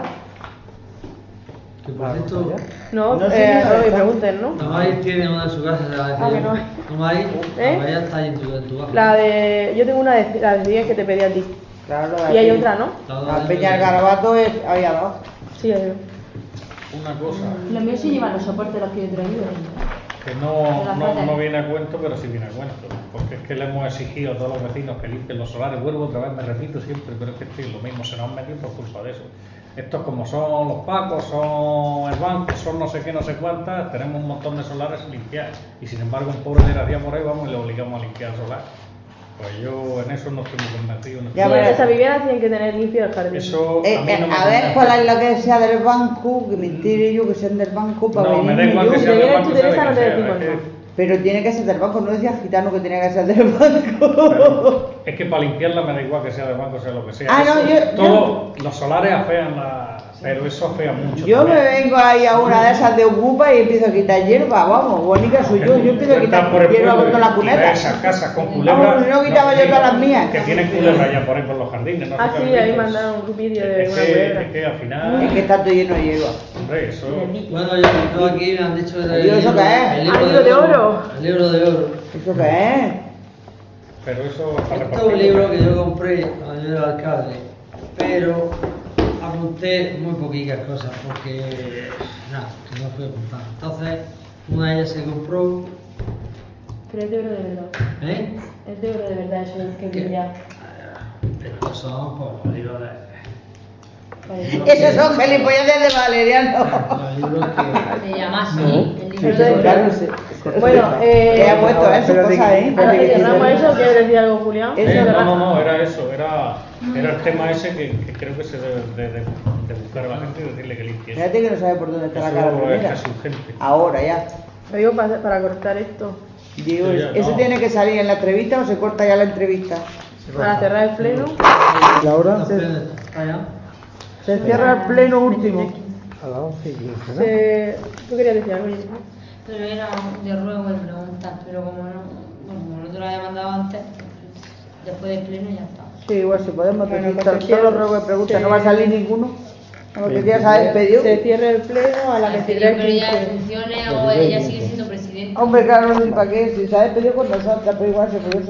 Que por cierto, No, No sé, no me está. pregunten, ¿no? Tamay tiene una en su casa, se la Ah, que no hay. Tamay, ¿Eh? la paella está ahí en tu casa. La de. Yo tengo una de la de 10 que te pedí a ti. Claro, Y hay otra, ¿no? La Peña Garabato había 2. Sí, hay Una cosa Los míos sí llevan los soportes los que yo he traído. que no viene a cuento, pero sí viene a cuento. Porque es que le hemos exigido a todos los vecinos que limpien los solares. Vuelvo otra vez, me repito siempre, pero es que estoy lo mismo, se nos han metido por culpa de eso. Estos como son los pacos, son el banco, son no sé qué, no sé cuántas, tenemos un montón de solares sin limpiar. Y sin embargo un pobre desgraciado por ahí vamos y le obligamos a limpiar el solar. Pues yo en eso no estoy muy convencido. Ya sí, verás. esa vivienda tienen que tener limpio el jardín. Eso a mí no me A ver convence. cuál es lo que sea del banco, que me entere yo que sean del banco para No, me da venirme igual yo. que Si sea te del vienes banco, tú, sea de Teresa, no quien te sea, decimos es que- no. Pero tiene que ser del banco, no decía Gitano que tenía que ser del banco. Pero es que para limpiarla me da igual que sea de banco, sea lo que sea. Ah, no, Eso, los solares afean pero eso afea mucho. Yo me también. vengo ahí a una de esas de Ocupa y empiezo a quitar hierba, vamos, bonita soy yo empiezo a Tú quitar estás por el hierba pueblo con todas las y ves cunetas. esas casas con culebras. Vamos, no quitaba yo todas las mías. Que tienen culebras ya por ahí por los jardines. No sé Ah, qué sí, ahí ritos. mandaron un vídeo de Es una que, culebra. es que al final. Es que está todo lleno de hierba. Hombre, eso. Bueno, yo aquí me han dicho el Dios, ¿eso qué es? el Ah, ¿libro de oro? El libro de oro. ¿Eso qué es? Pero eso para Este es un libro que yo compré cuando yo era alcalde, pero apunté muy poquitas cosas porque nada, que no fui a apuntar. Entonces, una de ellas se compró, Pero es de oro de verdad. ¿eh? Es de oro de verdad, eso es que brilla. Estos son pues, los libros de. Esos son gilipolleces de Valeriano. Los libros que. Se llama así, el libro Sí, de oro. Claro, sí. Bueno, ¿Qué ha puesto eso? pero Cosas, ¿eh? ahora que cerramos eso, ¿quieres decir algo, Julián? No, era eso, era el tema ese que creo que se debe de buscar a la gente y decirle que limpie. Eso Fíjate que no sabe por dónde está la cara es primera. casi urgente. Ahora ya. Lo digo para cortar esto. Digo, Sí, ya, ¿eso no. tiene que salir en la entrevista o se corta ya la entrevista? Para cerrar el pleno. Laura, Se cierra el pleno último. a las 11:15, ¿no? ¿Tú querías decir algo? Pero era de ruego y preguntas, pero como no te lo había mandado antes, después del pleno ya está. Sí, igual si podemos Bueno, decir pues todos los ruegos de preguntas, no va a salir ninguno. Porque ya se ha despedido. Se cierra el pleno a las Pero ya 23:15. funcione o ella sigue siendo presidenta. Hombre, claro, no sé para qué. Si se ha despedido con nosotras, pero igual se puede